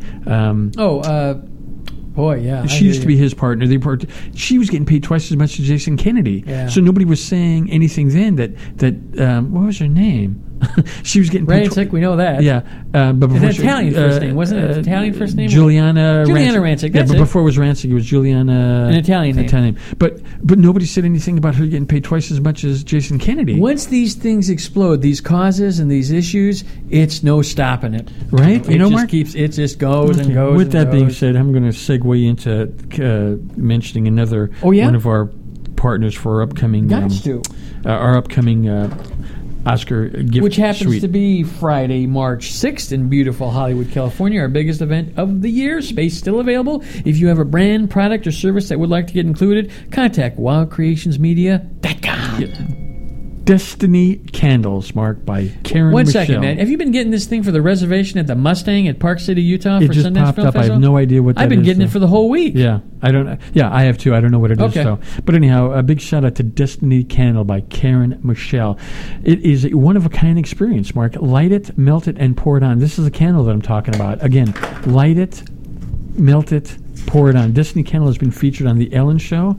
Speaker 3: Boy, yeah.
Speaker 2: She used to be his partner. She was getting paid twice as much as Jason Kennedy.
Speaker 3: Yeah.
Speaker 2: So nobody was saying anything then that what was her name? She was getting paid
Speaker 3: Rancic, we know that.
Speaker 2: Yeah, but before
Speaker 3: An Italian first name, wasn't it? An Italian first name?
Speaker 2: Juliana
Speaker 3: Rancic.
Speaker 2: Yeah,
Speaker 3: That's
Speaker 2: but
Speaker 3: it.
Speaker 2: before it was Rancic, it was Juliana.
Speaker 3: An Italian name.
Speaker 2: But nobody said anything about her getting paid twice as much as Jason Kennedy.
Speaker 3: Once these things explode, these causes and these issues, it's no stopping it.
Speaker 2: Right?
Speaker 3: It just
Speaker 2: Mark?
Speaker 3: it just goes and
Speaker 2: Okay.
Speaker 3: goes.
Speaker 2: With
Speaker 3: and
Speaker 2: that being
Speaker 3: goes.
Speaker 2: said, I'm going to segue into mentioning another one of our partners for our upcoming our upcoming Oscar gift
Speaker 3: which happens
Speaker 2: suite.
Speaker 3: to be Friday, March 6th in beautiful Hollywood, California, our biggest event of the year. Space still available. If you have a brand, product, or service that would like to get included, contact wildcreationsmedia.com.
Speaker 2: Destiny Candles, Mark, by Karen
Speaker 3: One
Speaker 2: Michelle.
Speaker 3: second, man. Have you been getting this thing for the reservation at the Mustang at Park City, Utah
Speaker 2: It
Speaker 3: for
Speaker 2: just
Speaker 3: Sundance
Speaker 2: popped
Speaker 3: Film
Speaker 2: up. I
Speaker 3: Festival?
Speaker 2: have no idea what that is.
Speaker 3: I've been getting it
Speaker 2: though.
Speaker 3: for the whole week.
Speaker 2: Yeah, I don't. Yeah, I have too. I don't know what it is
Speaker 3: Okay.
Speaker 2: though. But anyhow, a big shout out to Destiny Candle by Karen Michelle. It is a one of a kind experience. Mark, light it, melt it, and pour it on. This is the candle that I'm talking about. Again, light it, melt it, pour it on. Destiny Candle has been featured on the Ellen Show,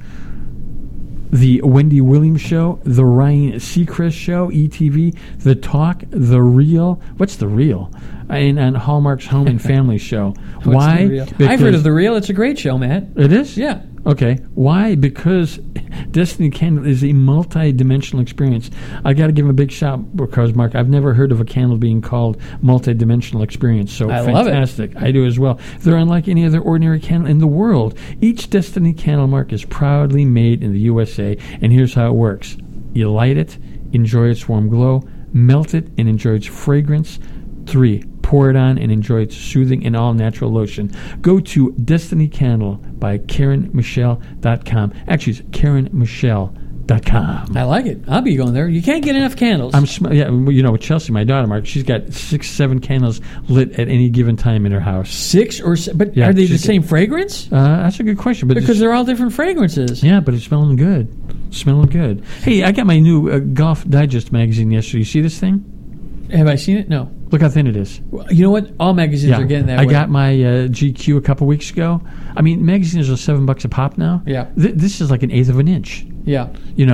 Speaker 2: the Wendy Williams Show, the Ryan Seacrest Show, ETV, The Talk, The Real. What's The Real? And on Hallmark's Home and Family Show.
Speaker 3: What's
Speaker 2: Why?
Speaker 3: The Real? I've heard of The Real. It's a great show, Matt.
Speaker 2: It is?
Speaker 3: Yeah.
Speaker 2: Okay. Why? Because Destiny Candle is a multi-dimensional experience. I got to give him a big shout because, Mark, I've never heard of a candle being called multi-dimensional experience. So
Speaker 3: I love it.
Speaker 2: fantastic. I do as well. They're unlike any other ordinary candle in the world. Each Destiny Candle, Mark, is proudly made in the USA, and here's how it works. You light it, enjoy its warm glow, melt it, and enjoy its fragrance. 3. Pour it on and enjoy its soothing and all-natural lotion. Go to Destiny Candle by KarenMichelle.com. Actually, it's KarenMichelle.com.
Speaker 3: I like it. I'll be going there. You can't get enough candles.
Speaker 2: With Chelsea, my daughter, Mark, she's got 6-7 candles lit at any given time in her house.
Speaker 3: 6 or 7? But
Speaker 2: Yeah,
Speaker 3: are they the
Speaker 2: she's-
Speaker 3: same fragrance?
Speaker 2: That's a good question. But
Speaker 3: Because they're all different fragrances.
Speaker 2: yeah, but it's smelling good. Smelling good. Hey, I got my new Golf Digest magazine yesterday. You see this thing?
Speaker 3: Have I seen it? No.
Speaker 2: Look how thin it is.
Speaker 3: Well, you know what? All magazines are getting that
Speaker 2: I
Speaker 3: way.
Speaker 2: got my GQ a couple weeks ago. I mean, magazines are $7 a pop now.
Speaker 3: Yeah.
Speaker 2: This is like an eighth of an inch.
Speaker 3: Yeah.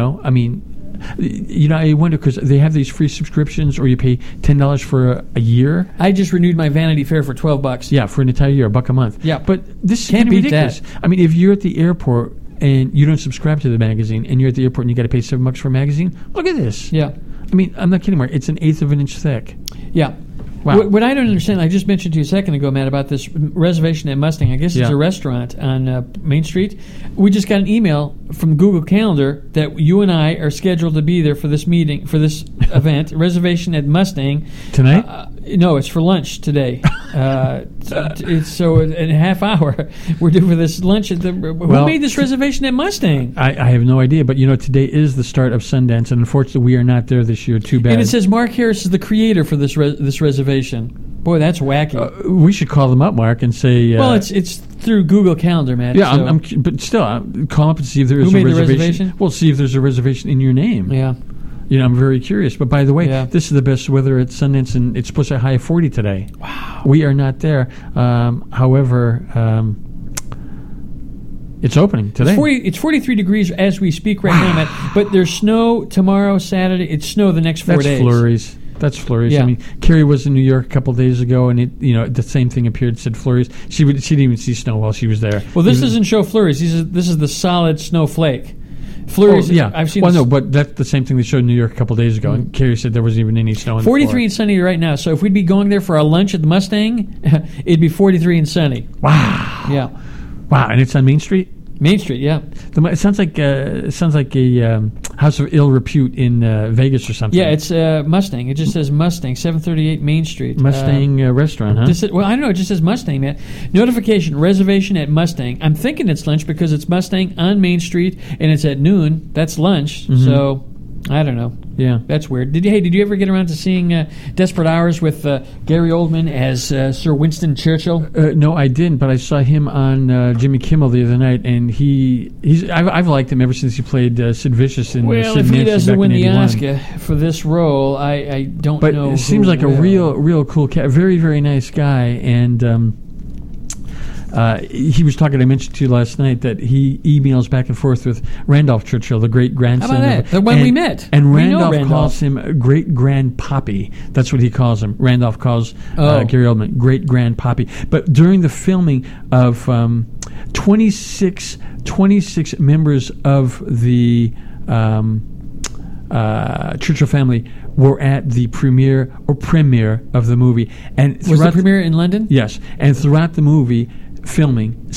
Speaker 2: I wonder because they have these free subscriptions, or you pay $10 for a year.
Speaker 3: I just renewed my Vanity Fair for $12.
Speaker 2: Yeah, for an entire year, $1 a month.
Speaker 3: Yeah.
Speaker 2: But this
Speaker 3: Can't
Speaker 2: is
Speaker 3: beat
Speaker 2: ridiculous.
Speaker 3: that.
Speaker 2: I mean, if you're at the airport and you don't subscribe to the magazine, and you're at the airport and you got to pay $7 for a magazine, look at this.
Speaker 3: Yeah.
Speaker 2: I mean, I'm not kidding, Mark. It's an eighth of an inch thick.
Speaker 3: Yeah.
Speaker 2: Wow.
Speaker 3: What I don't understand, I just mentioned to you a second ago, Matt, about this reservation at Mustang. I guess it's
Speaker 2: Yeah.
Speaker 3: a restaurant on Main Street. We just got an email from Google Calendar that you and I are scheduled to be there for this meeting, for this event. Reservation at Mustang.
Speaker 2: Tonight?
Speaker 3: No, it's for lunch today. It's so in a half hour we're due for this lunch. Who made this reservation at Mustang?
Speaker 2: I have no idea, but today is the start of Sundance, and unfortunately we are not there this year. Too bad.
Speaker 3: And it says Mark Harris is the creator for this this reservation. Boy, that's wacky.
Speaker 2: We should call them up, Mark, and say.
Speaker 3: Well, it's through Google Calendar, Matt.
Speaker 2: Yeah,
Speaker 3: so.
Speaker 2: but still, call up and see if there is
Speaker 3: Who
Speaker 2: a
Speaker 3: made the
Speaker 2: reservation.
Speaker 3: reservation?
Speaker 2: We'll see if there's a reservation in your name.
Speaker 3: Yeah.
Speaker 2: I'm very curious. But by the way,
Speaker 3: Yeah.
Speaker 2: this is the best weather at Sundance, and it's supposed to be a high of 40 today.
Speaker 3: Wow.
Speaker 2: We are not there. However, it's opening today.
Speaker 3: It's 43 degrees as we speak right now, Matt. But there's snow tomorrow, Saturday. It's snow the next 4
Speaker 2: That's
Speaker 3: days.
Speaker 2: flurries. That's flurries.
Speaker 3: Yeah.
Speaker 2: I mean, Carrie was in New York a couple of days ago, and the same thing appeared. Said flurries. She didn't even see snow while she was there.
Speaker 3: Well, this doesn't show flurries. This is the solid snowflake. Flurries.
Speaker 2: Yeah,
Speaker 3: I've seen.
Speaker 2: Well, no, but that's the same thing they showed in New York a couple of days ago, and Carrie said there wasn't even any snow. In
Speaker 3: 43 and sunny right now. So if we'd be going there for our lunch at the Mustang, it'd be 43 and sunny.
Speaker 2: Wow.
Speaker 3: Yeah.
Speaker 2: Wow, and it's on Main Street.
Speaker 3: Main Street. Yeah.
Speaker 2: It sounds like a house of ill repute in Vegas or something.
Speaker 3: Yeah. It's Mustang. It just says Mustang, 738 Main Street.
Speaker 2: Mustang restaurant, huh?
Speaker 3: I don't know. It just says Mustang, man. Notification, reservation at Mustang. I'm thinking it's lunch because it's Mustang on Main Street, and it's at noon. That's lunch.
Speaker 2: Mm-hmm.
Speaker 3: So, I don't know.
Speaker 2: Yeah.
Speaker 3: That's weird. Did you ever get around to seeing Desperate Hours with Gary Oldman as Sir Winston Churchill?
Speaker 2: No, I didn't, but I saw him on Jimmy Kimmel the other night, and I've liked him ever since he played Sid Vicious in
Speaker 3: Well,
Speaker 2: Sid
Speaker 3: if he
Speaker 2: Nancy
Speaker 3: doesn't
Speaker 2: back
Speaker 3: win
Speaker 2: in
Speaker 3: the
Speaker 2: 81.
Speaker 3: Oscar for this role, I don't
Speaker 2: But
Speaker 3: know.
Speaker 2: it seems
Speaker 3: who
Speaker 2: like a
Speaker 3: will.
Speaker 2: real cool cat, very, very nice guy, and he was talking, I mentioned to you last night, that he emails back and forth with Randolph Churchill, the great-grandson.
Speaker 3: How about that? The one we met.
Speaker 2: And
Speaker 3: We know
Speaker 2: Randolph calls him great-grand-poppy. That's what he calls him. Randolph calls Gary Oldman great-grand-poppy. But during the filming of 26 members of the Churchill family were at the premiere of the movie. And
Speaker 3: was the premiere in London?
Speaker 2: Yes. And throughout the movie filming,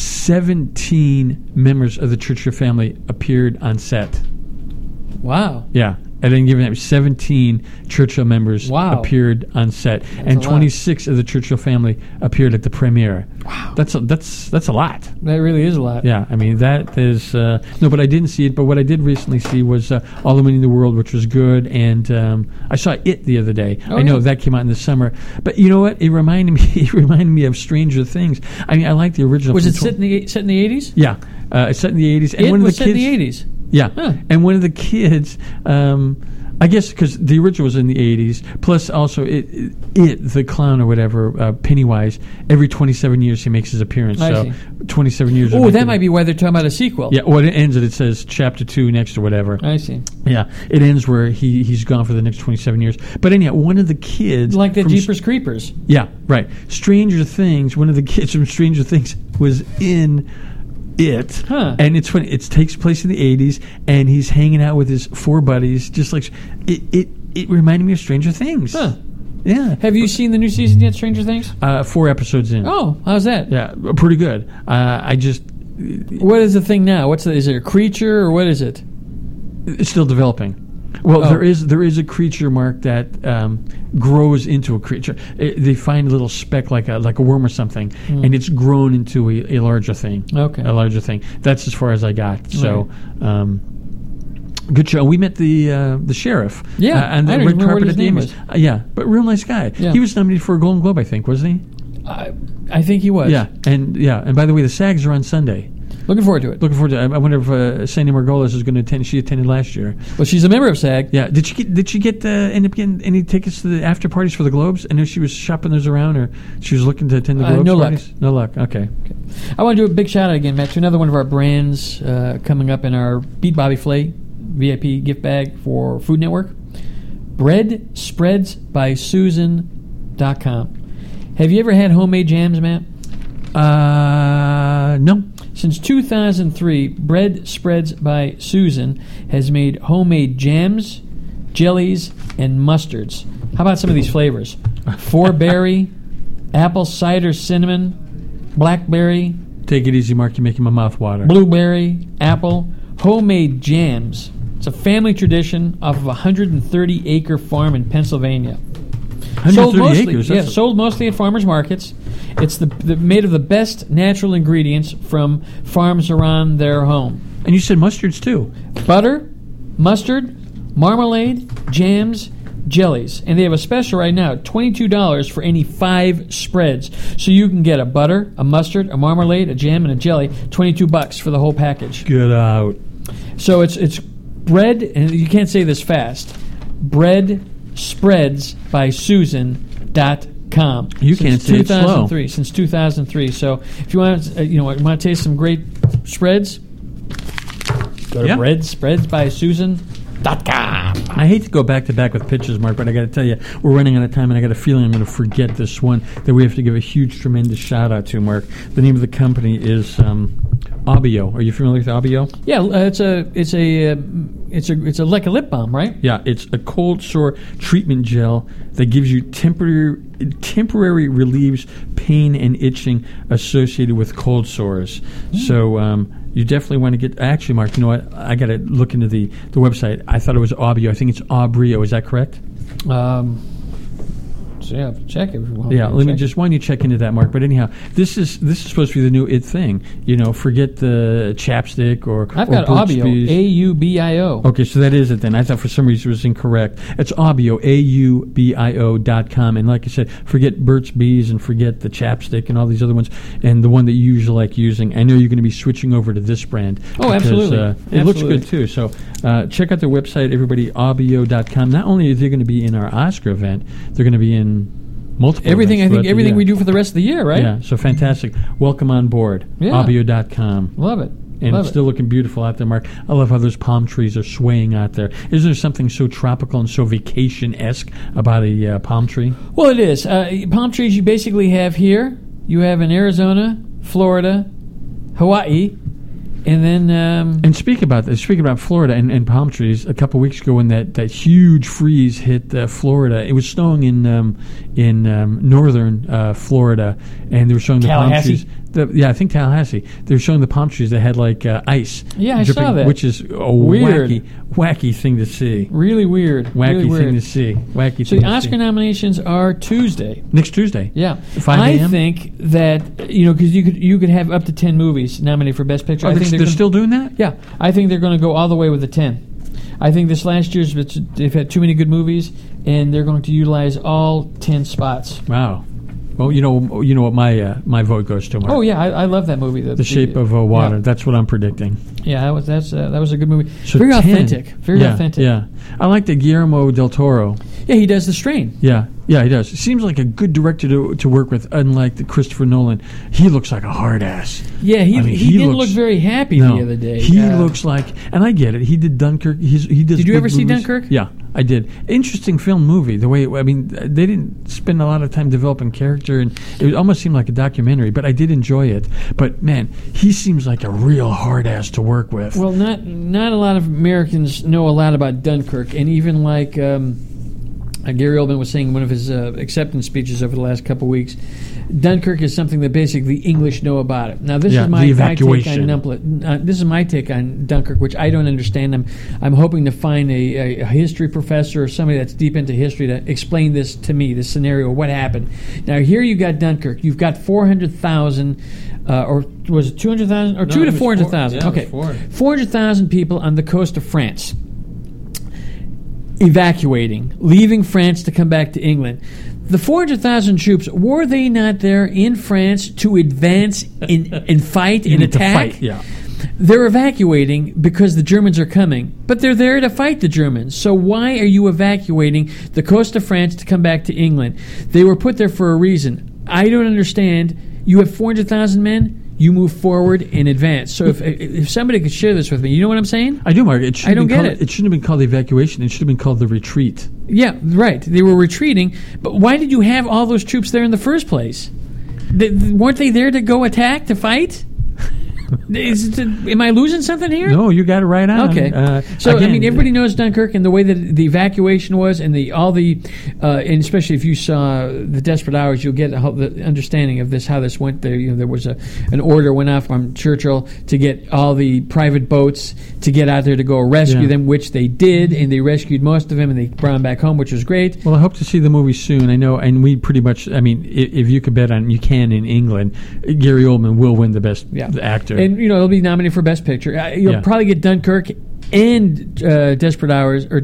Speaker 2: 17 members of the Churchill family appeared on set.
Speaker 3: Wow.
Speaker 2: Yeah. At any given time, 17 Churchill members appeared on set, and 26 of the Churchill family appeared at the premiere.
Speaker 3: Wow,
Speaker 2: that's a lot.
Speaker 3: That really is a lot.
Speaker 2: Yeah, I mean that is no, but I didn't see it. But what I did recently see was All the Money in the World, which was good, and I saw It the other day. I know that came out in the summer, but you know what? It reminded me of Stranger Things. I mean, I like the original.
Speaker 3: Was it set in the 80s?
Speaker 2: Yeah, it's set in the 80s. And
Speaker 3: It
Speaker 2: one of
Speaker 3: was
Speaker 2: the
Speaker 3: set in
Speaker 2: kids,
Speaker 3: the 80s.
Speaker 2: Yeah,
Speaker 3: Huh.
Speaker 2: and one of the kids, I guess because the original was in the 80s, plus also the clown or whatever, Pennywise, every 27 years he makes his appearance.
Speaker 3: I
Speaker 2: see. 27 years.
Speaker 3: Oh, that might be why they're talking about a sequel.
Speaker 2: Yeah, well, it ends and it says Chapter 2 next or whatever.
Speaker 3: I see.
Speaker 2: Yeah, it ends where he's gone for the next 27 years. But anyhow, one of the kids...
Speaker 3: Like the Jeepers Creepers.
Speaker 2: Yeah, right. Stranger Things, one of the kids from Stranger Things was in... It and it's when it takes place in the 80s, and he's hanging out with his 4 buddies, just like it reminded me of Stranger Things. Yeah.
Speaker 3: Have you seen the new season yet, Stranger Things?
Speaker 2: 4 episodes in.
Speaker 3: Oh, how's that?
Speaker 2: Yeah, pretty good. I just
Speaker 3: what is the thing now? Is it a creature or what is it?
Speaker 2: It's still developing. Well, there is a creature, Mark, that grows into a creature. They find a little speck like a worm or something, and it's grown into a larger thing.
Speaker 3: Okay,
Speaker 2: a larger thing. That's as far as I got. So, good show. We met the sheriff.
Speaker 3: Yeah,
Speaker 2: and the
Speaker 3: I don't
Speaker 2: red
Speaker 3: even remember
Speaker 2: carpet
Speaker 3: what his
Speaker 2: at the
Speaker 3: name
Speaker 2: Emmys.
Speaker 3: was.
Speaker 2: Yeah, but real nice guy.
Speaker 3: Yeah.
Speaker 2: He was nominated for a Golden Globe, I think, wasn't he?
Speaker 3: I think he was.
Speaker 2: Yeah, and by the way, the SAGs are on Sunday.
Speaker 3: Looking forward to it.
Speaker 2: Looking forward to it. I wonder if Sandy Margolis is going to attend. She attended last year.
Speaker 3: Well, she's a member of SAG.
Speaker 2: Yeah. Did she get end up getting any tickets to the after parties for the Globes? I know she was shopping those around, or she was looking to attend the Globes parties.
Speaker 3: No
Speaker 2: luck. Okay.
Speaker 3: I want to do a big shout out again, Matt, to another one of our brands coming up in our Beat Bobby Flay VIP gift bag for Food Network. BreadSpreadsBySusan.com. Have you ever had homemade jams, Matt?
Speaker 2: No.
Speaker 3: Since 2003, Bread Spreads by Susan has made homemade jams, jellies, and mustards. How about some of these flavors? 4-berry, apple cider cinnamon, blackberry.
Speaker 2: Take it easy, Mark. You're making my mouth water.
Speaker 3: Blueberry, apple, homemade jams. It's a family tradition off of a 130-acre farm in Pennsylvania.
Speaker 2: 130 acres?
Speaker 3: Yeah, sold mostly at farmers markets. It's made of the best natural ingredients from farms around their home.
Speaker 2: And you said mustards, too.
Speaker 3: Butter, mustard, marmalade, jams, jellies. And they have a special right now, $22 for any 5 spreads. So you can get a butter, a mustard, a marmalade, a jam, and a jelly, $22 for the whole package.
Speaker 2: Get out.
Speaker 3: So it's bread, and you can't say this fast, BreadSpreadsBySusan.com.
Speaker 2: You can't say it slow.
Speaker 3: Since 2003. So if you want to taste some great spreads, go to BreadSpreadsBySusan.com.
Speaker 2: I hate to go back to back with pitches, Mark, but I got to tell you, we're running out of time, and I got a feeling I'm going to forget this one that we have to give a huge, tremendous shout out to, Mark. The name of the company is Abio. Are you familiar with Abio?
Speaker 3: Yeah, it's like a lip balm, right?
Speaker 2: Yeah, it's a cold sore treatment gel that gives you temporary relieves pain and itching associated with cold sores. So you definitely want to get... Actually, Mark, you know what? I got to look into the website. I thought it was Abio. I think it's Abrio. Is that correct?
Speaker 3: So yeah, check it.
Speaker 2: Yeah, let me just, why don't you check into that, Mark? But anyhow, this is supposed to be the new it thing. You know, forget the chapstick or
Speaker 3: I've got Abio, AUBIO.
Speaker 2: Okay, so that is it then. I thought for some reason it was incorrect. It's Abio, AUBIO.com. And like I said, forget Burt's Bees and forget the chapstick and all these other ones. And the one that you usually like using. I know you're going to be switching over to this brand.
Speaker 3: Oh,
Speaker 2: because,
Speaker 3: absolutely.
Speaker 2: It looks good too. So check out their website, everybody, Abio.com. Not only are they going to be in our Oscar event, they're going to be in Multiple
Speaker 3: everything.
Speaker 2: events
Speaker 3: I think
Speaker 2: throughout the
Speaker 3: everything
Speaker 2: year.
Speaker 3: we do for the rest of the year, right?
Speaker 2: Yeah, so fantastic. Welcome on board.
Speaker 3: Yeah.
Speaker 2: Abio.com.
Speaker 3: Love it.
Speaker 2: And
Speaker 3: Love
Speaker 2: it's still looking beautiful out there, Mark. I love how those palm trees are swaying out there. Isn't there something so tropical and so vacation-esque about a palm tree?
Speaker 3: Well, it is. Palm trees you basically have here. You have in Arizona, Florida, Hawaii, and then...
Speaker 2: And speaking about Florida and palm trees, a couple weeks ago when that huge freeze hit Florida, it was snowing in northern Florida, and they were showing the palm trees. I think Tallahassee. They were showing the palm trees that had like ice.
Speaker 3: Yeah, I
Speaker 2: dripping,
Speaker 3: saw that.
Speaker 2: Which is a
Speaker 3: Weird.
Speaker 2: wacky thing to see.
Speaker 3: Really weird.
Speaker 2: Wacky
Speaker 3: really weird.
Speaker 2: thing to see. Wacky
Speaker 3: So
Speaker 2: thing
Speaker 3: the
Speaker 2: to
Speaker 3: Oscar
Speaker 2: see.
Speaker 3: nominations are Tuesday.
Speaker 2: Next Tuesday.
Speaker 3: Yeah,
Speaker 2: 5
Speaker 3: I
Speaker 2: a.m.?
Speaker 3: think that because you could have up to 10 movies nominated for Best Picture.
Speaker 2: Oh,
Speaker 3: I think
Speaker 2: they're still doing that?
Speaker 3: Yeah, I think they're going to go all the way with the 10. I think this last year's they've had too many good movies, and they're going to utilize all 10 spots.
Speaker 2: Wow. Well, you know what my vote goes to, Mark.
Speaker 3: Oh yeah, I love that movie.
Speaker 2: The Shape of Water.
Speaker 3: Yeah.
Speaker 2: That's what I'm predicting.
Speaker 3: Yeah, that was a good movie.
Speaker 2: So
Speaker 3: Very
Speaker 2: 10.
Speaker 3: authentic. Very authentic.
Speaker 2: Yeah, I like the Guillermo del Toro.
Speaker 3: Yeah, he does The Strain.
Speaker 2: Yeah, he does. Seems like a good director to work with, unlike the Christopher Nolan. He looks like a hard ass.
Speaker 3: Yeah, he didn't look very happy the other day.
Speaker 2: He looks like, and I get it. He did Dunkirk. He does.
Speaker 3: Did you
Speaker 2: good
Speaker 3: ever see
Speaker 2: movies.
Speaker 3: Dunkirk?
Speaker 2: Yeah, I did. Interesting film movie. The way they didn't spend a lot of time developing character, and it almost seemed like a documentary. But I did enjoy it. But man, he seems like a real hard ass to work with.
Speaker 3: Well, not a lot of Americans know a lot about Dunkirk, and even like Gary Oldman was saying in one of his acceptance speeches over the last couple of weeks, Dunkirk is something that basically the English know about it. Now, this is my take on this is my take on Dunkirk, which I don't understand. I'm hoping to find a history professor or somebody that's deep into history to explain this to me, this scenario, what happened. Now, here you got Dunkirk. You've got 400,000, or was it 200,000? Or 2 to 400,000. Okay, 400,000 people on the coast of France. Evacuating, leaving France to come back to England. The 400,000 troops, were they not there in France to advance and fight and attack?
Speaker 2: Yeah.
Speaker 3: They're evacuating because the Germans are coming, but they're there to fight the Germans. So why are you evacuating the coast of France to come back to England? They were put there for a reason. I don't understand. You have 400,000 men. You move forward and advance. So if somebody could share this with me, you know what I'm saying?
Speaker 2: I do, Mark.
Speaker 3: I don't get it.
Speaker 2: It shouldn't have been called the evacuation. It should have been called the retreat.
Speaker 3: Yeah, right. They were retreating, but why did you have all those troops there in the first place? Weren't they there to go attack, to fight? Am I losing something here?
Speaker 2: No, you got it right on.
Speaker 3: Okay. So
Speaker 2: again,
Speaker 3: I mean, everybody knows Dunkirk and the way that the evacuation was, and and especially if you saw the Desperate Hours, you'll get the understanding of this, how this went. There, there was an order went out from Churchill to get all the private boats to get out there to go rescue them, which they did, and they rescued most of them, and they brought them back home, which was great.
Speaker 2: Well, I hope to see the movie soon. I know, and we pretty much. I mean, if you could bet on, you can in England, Gary Oldman will win the best actor.
Speaker 3: And, it'll be nominated for Best Picture. You'll probably get Dunkirk and Desperate Hours, or,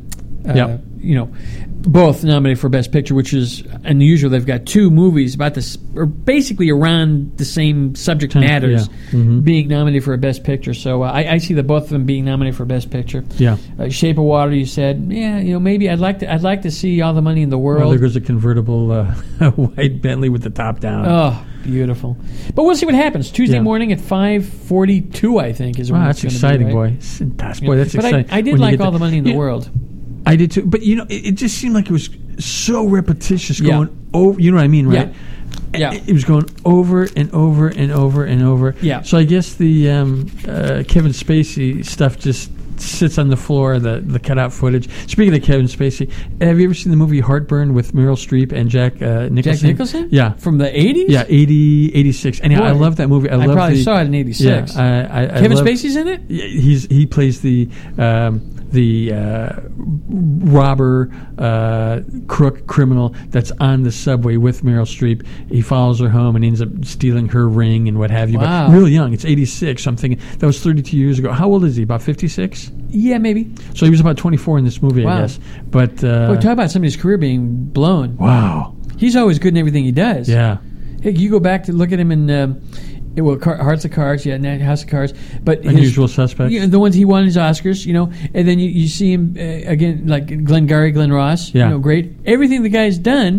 Speaker 3: both nominated for Best Picture, which is unusual. They've got two movies about this, or basically around the same subject matters, being nominated for a Best Picture. So I see the both of them being nominated for Best Picture.
Speaker 2: Yeah.
Speaker 3: Shape of Water, you said, maybe I'd like to see All the Money in the World.
Speaker 2: Well, there goes a convertible white Bentley with the top down.
Speaker 3: Oh, beautiful. But we'll see what happens. Tuesday morning at 5:42, I think, is when
Speaker 2: that's
Speaker 3: it's
Speaker 2: exciting,
Speaker 3: be, right?
Speaker 2: Boy, that's exciting.
Speaker 3: But I did like All the Money in the World.
Speaker 2: I did too. But, it just seemed like it was so repetitious going over. You know what I mean, right?
Speaker 3: Yeah.
Speaker 2: It was going over and over and over and over.
Speaker 3: Yeah.
Speaker 2: So I guess the Kevin Spacey stuff just sits on the floor, the cutout footage. Speaking of Kevin Spacey, have you ever seen the movie Heartburn with Meryl Streep and Jack Nicholson?
Speaker 3: Jack Nicholson?
Speaker 2: Yeah.
Speaker 3: From the 80s?
Speaker 2: Yeah, 86. And I love that movie.
Speaker 3: I probably saw it in 86.
Speaker 2: Yeah,
Speaker 3: Kevin Spacey's in it?
Speaker 2: He plays the robber, crook, criminal that's on the subway with Meryl Streep. He follows her home and ends up stealing her ring and what have you.
Speaker 3: Wow.
Speaker 2: But real young. It's 86. So I'm thinking, that was 32 years ago. How old is he? About 56?
Speaker 3: Yeah, maybe.
Speaker 2: So he was about 24 in this movie,
Speaker 3: wow.
Speaker 2: I guess. But
Speaker 3: talk about somebody's career being blown.
Speaker 2: Wow.
Speaker 3: He's always good in everything he does.
Speaker 2: Yeah.
Speaker 3: Hey, you go back to look at him in... Hearts of Cards, House of Cards, but
Speaker 2: Unusual Suspects,
Speaker 3: the ones he won his Oscars, and then you see him again, like Glengarry Glen Ross, great. Everything the guy's done,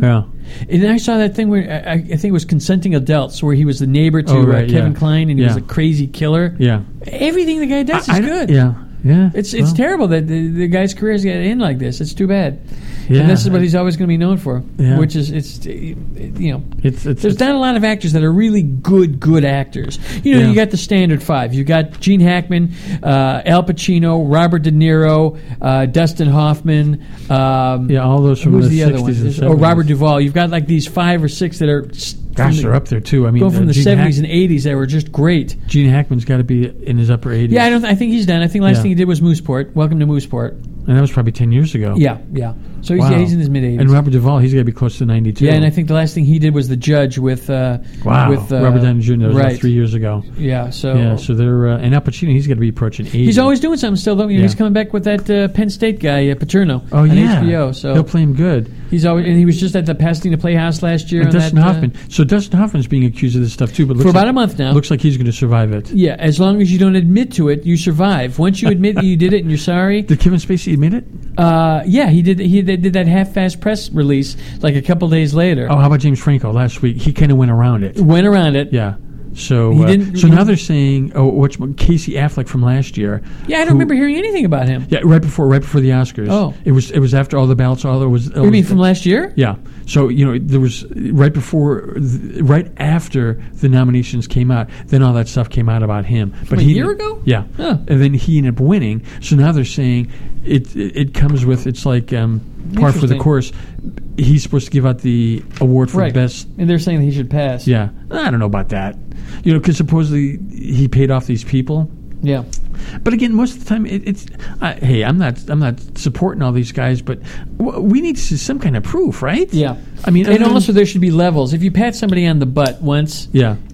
Speaker 3: And then I saw that thing where I think it was Consenting Adults, where he was the neighbor to Kevin Kline, and he was a crazy killer.
Speaker 2: Yeah.
Speaker 3: Everything the guy does is good.
Speaker 2: Yeah.
Speaker 3: It's terrible that the guy's career's going to end like this. It's too bad.
Speaker 2: Yeah.
Speaker 3: And this is what he's always going to be known for, which is there's not a lot of actors that are really good actors. You got the standard five. You got Gene Hackman, Al Pacino, Robert De Niro, Dustin Hoffman.
Speaker 2: All those from
Speaker 3: who's
Speaker 2: the
Speaker 3: other
Speaker 2: 60s
Speaker 3: one?
Speaker 2: and 70s.
Speaker 3: Robert Duvall. You've got like these 5 or 6 that are.
Speaker 2: Gosh, they're up there too. I mean,
Speaker 3: going from the
Speaker 2: Gene
Speaker 3: 70s and 80s that were just great.
Speaker 2: Gene Hackman's got to be in his upper 80s.
Speaker 3: Yeah, I think he's done. I think last thing he did was Mooseport. Welcome to Mooseport.
Speaker 2: And that was probably 10 years ago.
Speaker 3: Yeah. So he's in his mid 80s.
Speaker 2: And Robert Duvall, he's got to be close to 92.
Speaker 3: Yeah, and I think the last thing he did was The Judge with
Speaker 2: Robert Downey Jr. That was about 3 years ago.
Speaker 3: Yeah, so
Speaker 2: they're and Al Pacino, he's got to be approaching 80.
Speaker 3: He's always doing something still, though. He's coming back with that Penn State guy, Paterno, on HBO. So
Speaker 2: he'll play him good.
Speaker 3: He's always, and he was just at the Pasadena Playhouse last year.
Speaker 2: And Dustin Hoffman. So Dustin Hoffman's being accused of this stuff too, but
Speaker 3: for about a month now.
Speaker 2: Looks like he's going to survive it.
Speaker 3: Yeah, as long as you don't admit to it, you survive. Once you admit that you did it and you're sorry.
Speaker 2: Did Kevin Spacey admit it?
Speaker 3: Yeah, he did. He did that half-fast press release like a couple days later.
Speaker 2: Oh, how about James Franco last week? He kind of went around it.
Speaker 3: Yeah.
Speaker 2: So now they're saying, Casey Affleck from last year.
Speaker 3: Yeah, I don't remember hearing anything about him.
Speaker 2: Yeah, right before the Oscars.
Speaker 3: Oh,
Speaker 2: it was after all the ballots.
Speaker 3: You mean from last year?
Speaker 2: Yeah. So there was right after the nominations came out, then all that stuff came out about him.
Speaker 3: But a year ago?
Speaker 2: Yeah.
Speaker 3: Huh.
Speaker 2: And then he ended up winning. So now they're saying it comes with par for the course. He's supposed to give out the award for best,
Speaker 3: and they're saying that he should pass.
Speaker 2: Yeah, I don't know about that. Because supposedly he paid off these people.
Speaker 3: Yeah.
Speaker 2: But again, most of the time, hey, I'm not supporting all these guys, but we need to see some kind of proof, right?
Speaker 3: Yeah.
Speaker 2: I mean,
Speaker 3: and also there should be levels. If you pat somebody on the butt once,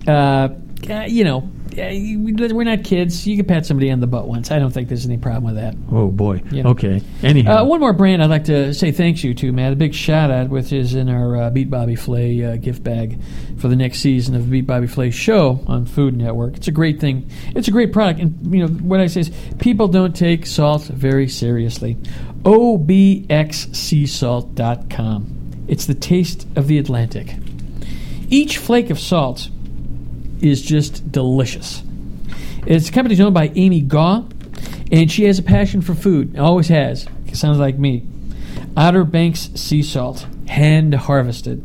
Speaker 3: we're not kids. You can pat somebody on the butt once. I don't think there's any problem with that.
Speaker 2: Oh, boy. Okay. Anyhow.
Speaker 3: One more brand I'd like to say thanks you to, Matt. A big shout-out, which is in our Beat Bobby Flay gift bag for the next season of the Beat Bobby Flay show on Food Network. It's a great thing. It's a great product. And, what I say is people don't take salt very seriously. OBXSeasalt.com. It's the taste of the Atlantic. Each flake of salt is just delicious. It's a company owned by Amy Gaw, and she has a passion for food. Always has. It sounds like me. Outer Banks Sea Salt, hand harvested.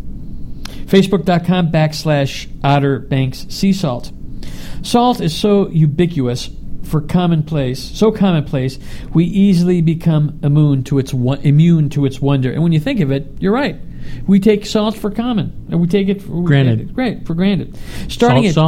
Speaker 3: Facebook.com/Outer Banks Sea Salt. Salt is so ubiquitous, so commonplace, we easily become immune to its wonder. And when you think of it, you're right. We take salt for common, and we take it for
Speaker 2: granted.
Speaker 3: For granted. Starting at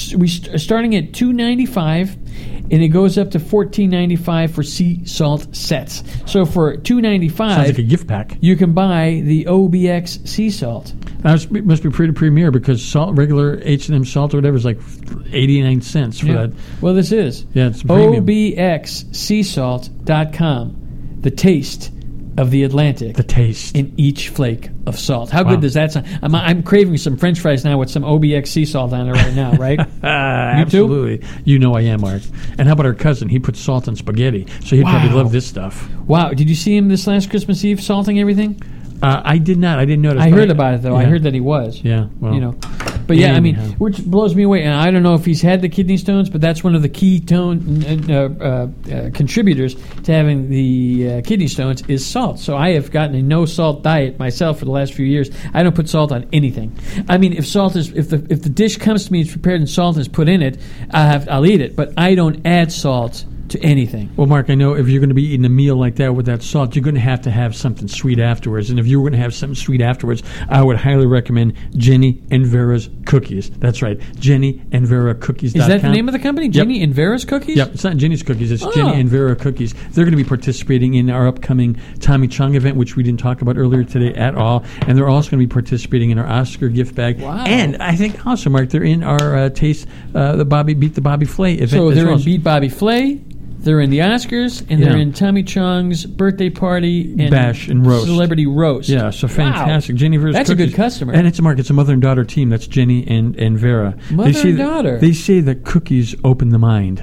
Speaker 3: $2.95, and it goes up to $14.95 for sea salt sets. So for $2.95,
Speaker 2: sounds like a gift pack.
Speaker 3: You can buy the OBX sea salt.
Speaker 2: That must be pretty premier because regular H&M salt or whatever is like 89 cents for that.
Speaker 3: Well, this is.
Speaker 2: Yeah, it's premium.
Speaker 3: OBXSeasalt.com. The taste of the Atlantic.
Speaker 2: The taste.
Speaker 3: In each flake of salt. How good does that sound? I'm craving some French fries now with some OBX sea salt on it right now, right?
Speaker 2: Absolutely.
Speaker 3: Too?
Speaker 2: You know I am, Mark. And how about our cousin? He puts salt on spaghetti, so he'd probably love this stuff.
Speaker 3: Wow. Did you see him this last Christmas Eve salting everything?
Speaker 2: I did not. I didn't notice.
Speaker 3: I heard about it, though.
Speaker 2: Yeah.
Speaker 3: I heard that he was.
Speaker 2: Yeah, well.
Speaker 3: But yeah, which blows me away. And I don't know if he's had the kidney stones, but that's one of the key contributors to having the kidney stones is salt. So I have gotten a no-salt diet myself for the last few years. I don't put salt on anything. I mean, if the dish comes to me, it's prepared and salt is put in it, I'll eat it. But I don't add salt to anything.
Speaker 2: Well, Mark, I know if you're going to be eating a meal like that with that salt, you're going to have something sweet afterwards. And if you were going to have something sweet afterwards, I would highly recommend Jenny and Vera's Cookies. That's right, Jenny and Vera Cookies.com.
Speaker 3: Is that the name of the company? Jenny and Vera's Cookies?
Speaker 2: Yep, it's not Jenny's Cookies, it's Jenny and Vera Cookies. They're going to be participating in our upcoming Tommy Chong event, which we didn't talk about earlier today at all. And they're also going to be participating in our Oscar gift bag.
Speaker 3: Wow.
Speaker 2: And I think also, Mark, they're in our Beat the Bobby Flay event.
Speaker 3: So they're in Beat Bobby Flay. They're in the Oscars, and they're in Tommy Chong's birthday party and
Speaker 2: Bash and Roast.
Speaker 3: Celebrity Roast.
Speaker 2: Yeah, so fantastic.
Speaker 3: Wow.
Speaker 2: Jenny Vera's
Speaker 3: That's
Speaker 2: Cookies.
Speaker 3: a good customer.
Speaker 2: And it's a mother and daughter team. That's Jenny and Vera.
Speaker 3: Mother and daughter.
Speaker 2: They say that cookies open the mind.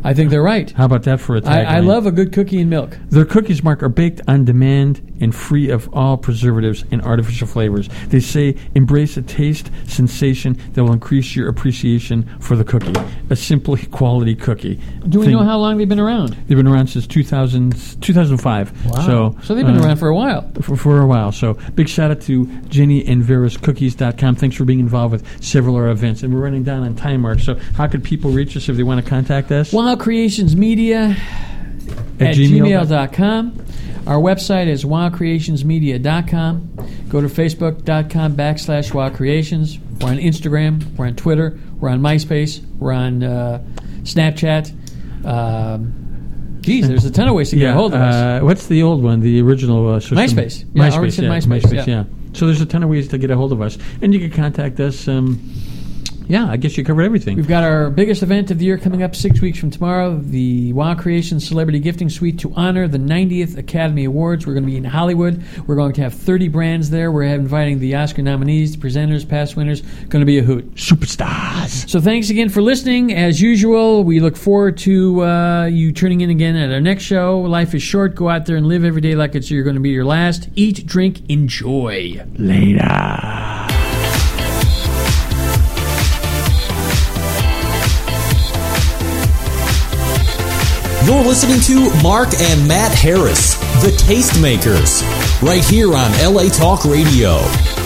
Speaker 3: I think they're right.
Speaker 2: How about that for a tagline?
Speaker 3: I love a good cookie and milk.
Speaker 2: Their cookies, Mark, are baked on demand and free of all preservatives and artificial flavors. They say embrace a taste sensation that will increase your appreciation for the cookie. A simply quality cookie.
Speaker 3: Do we know how long they've been around?
Speaker 2: They've been around since 2005.
Speaker 3: Wow. So they've been around for a while.
Speaker 2: For a while. So big shout out to Jenny and VerasCookies.com. Thanks for being involved with several of our events. And we're running down on time, Mark. So how could people reach us if they want to contact us?
Speaker 3: Wow Creations Media at gmail.com. Our website is wowcreationsmedia.com. Go to facebook.com/wowcreations. We're on Instagram. We're on Twitter. We're on MySpace. We're on Snapchat. There's a ton of ways to get a hold of us.
Speaker 2: What's the old one? The original system?
Speaker 3: MySpace. MySpace,
Speaker 2: yeah. So there's a ton of ways to get a hold of us. And you can contact us. I guess you covered everything.
Speaker 3: We've got our biggest event of the year coming up 6 weeks from tomorrow, the Wow Creations Celebrity Gifting Suite to honor the 90th Academy Awards. We're going to be in Hollywood. We're going to have 30 brands there. We're inviting the Oscar nominees, the presenters, past winners. Going to be a hoot.
Speaker 2: Superstars.
Speaker 3: So thanks again for listening. As usual, we look forward to you tuning in again at our next show. Life is short. Go out there and live every day like you're going to be your last. Eat, drink, enjoy.
Speaker 2: Later.
Speaker 1: You're listening to Mark and Matt Harris, the Tastemakers, right here on LA Talk Radio.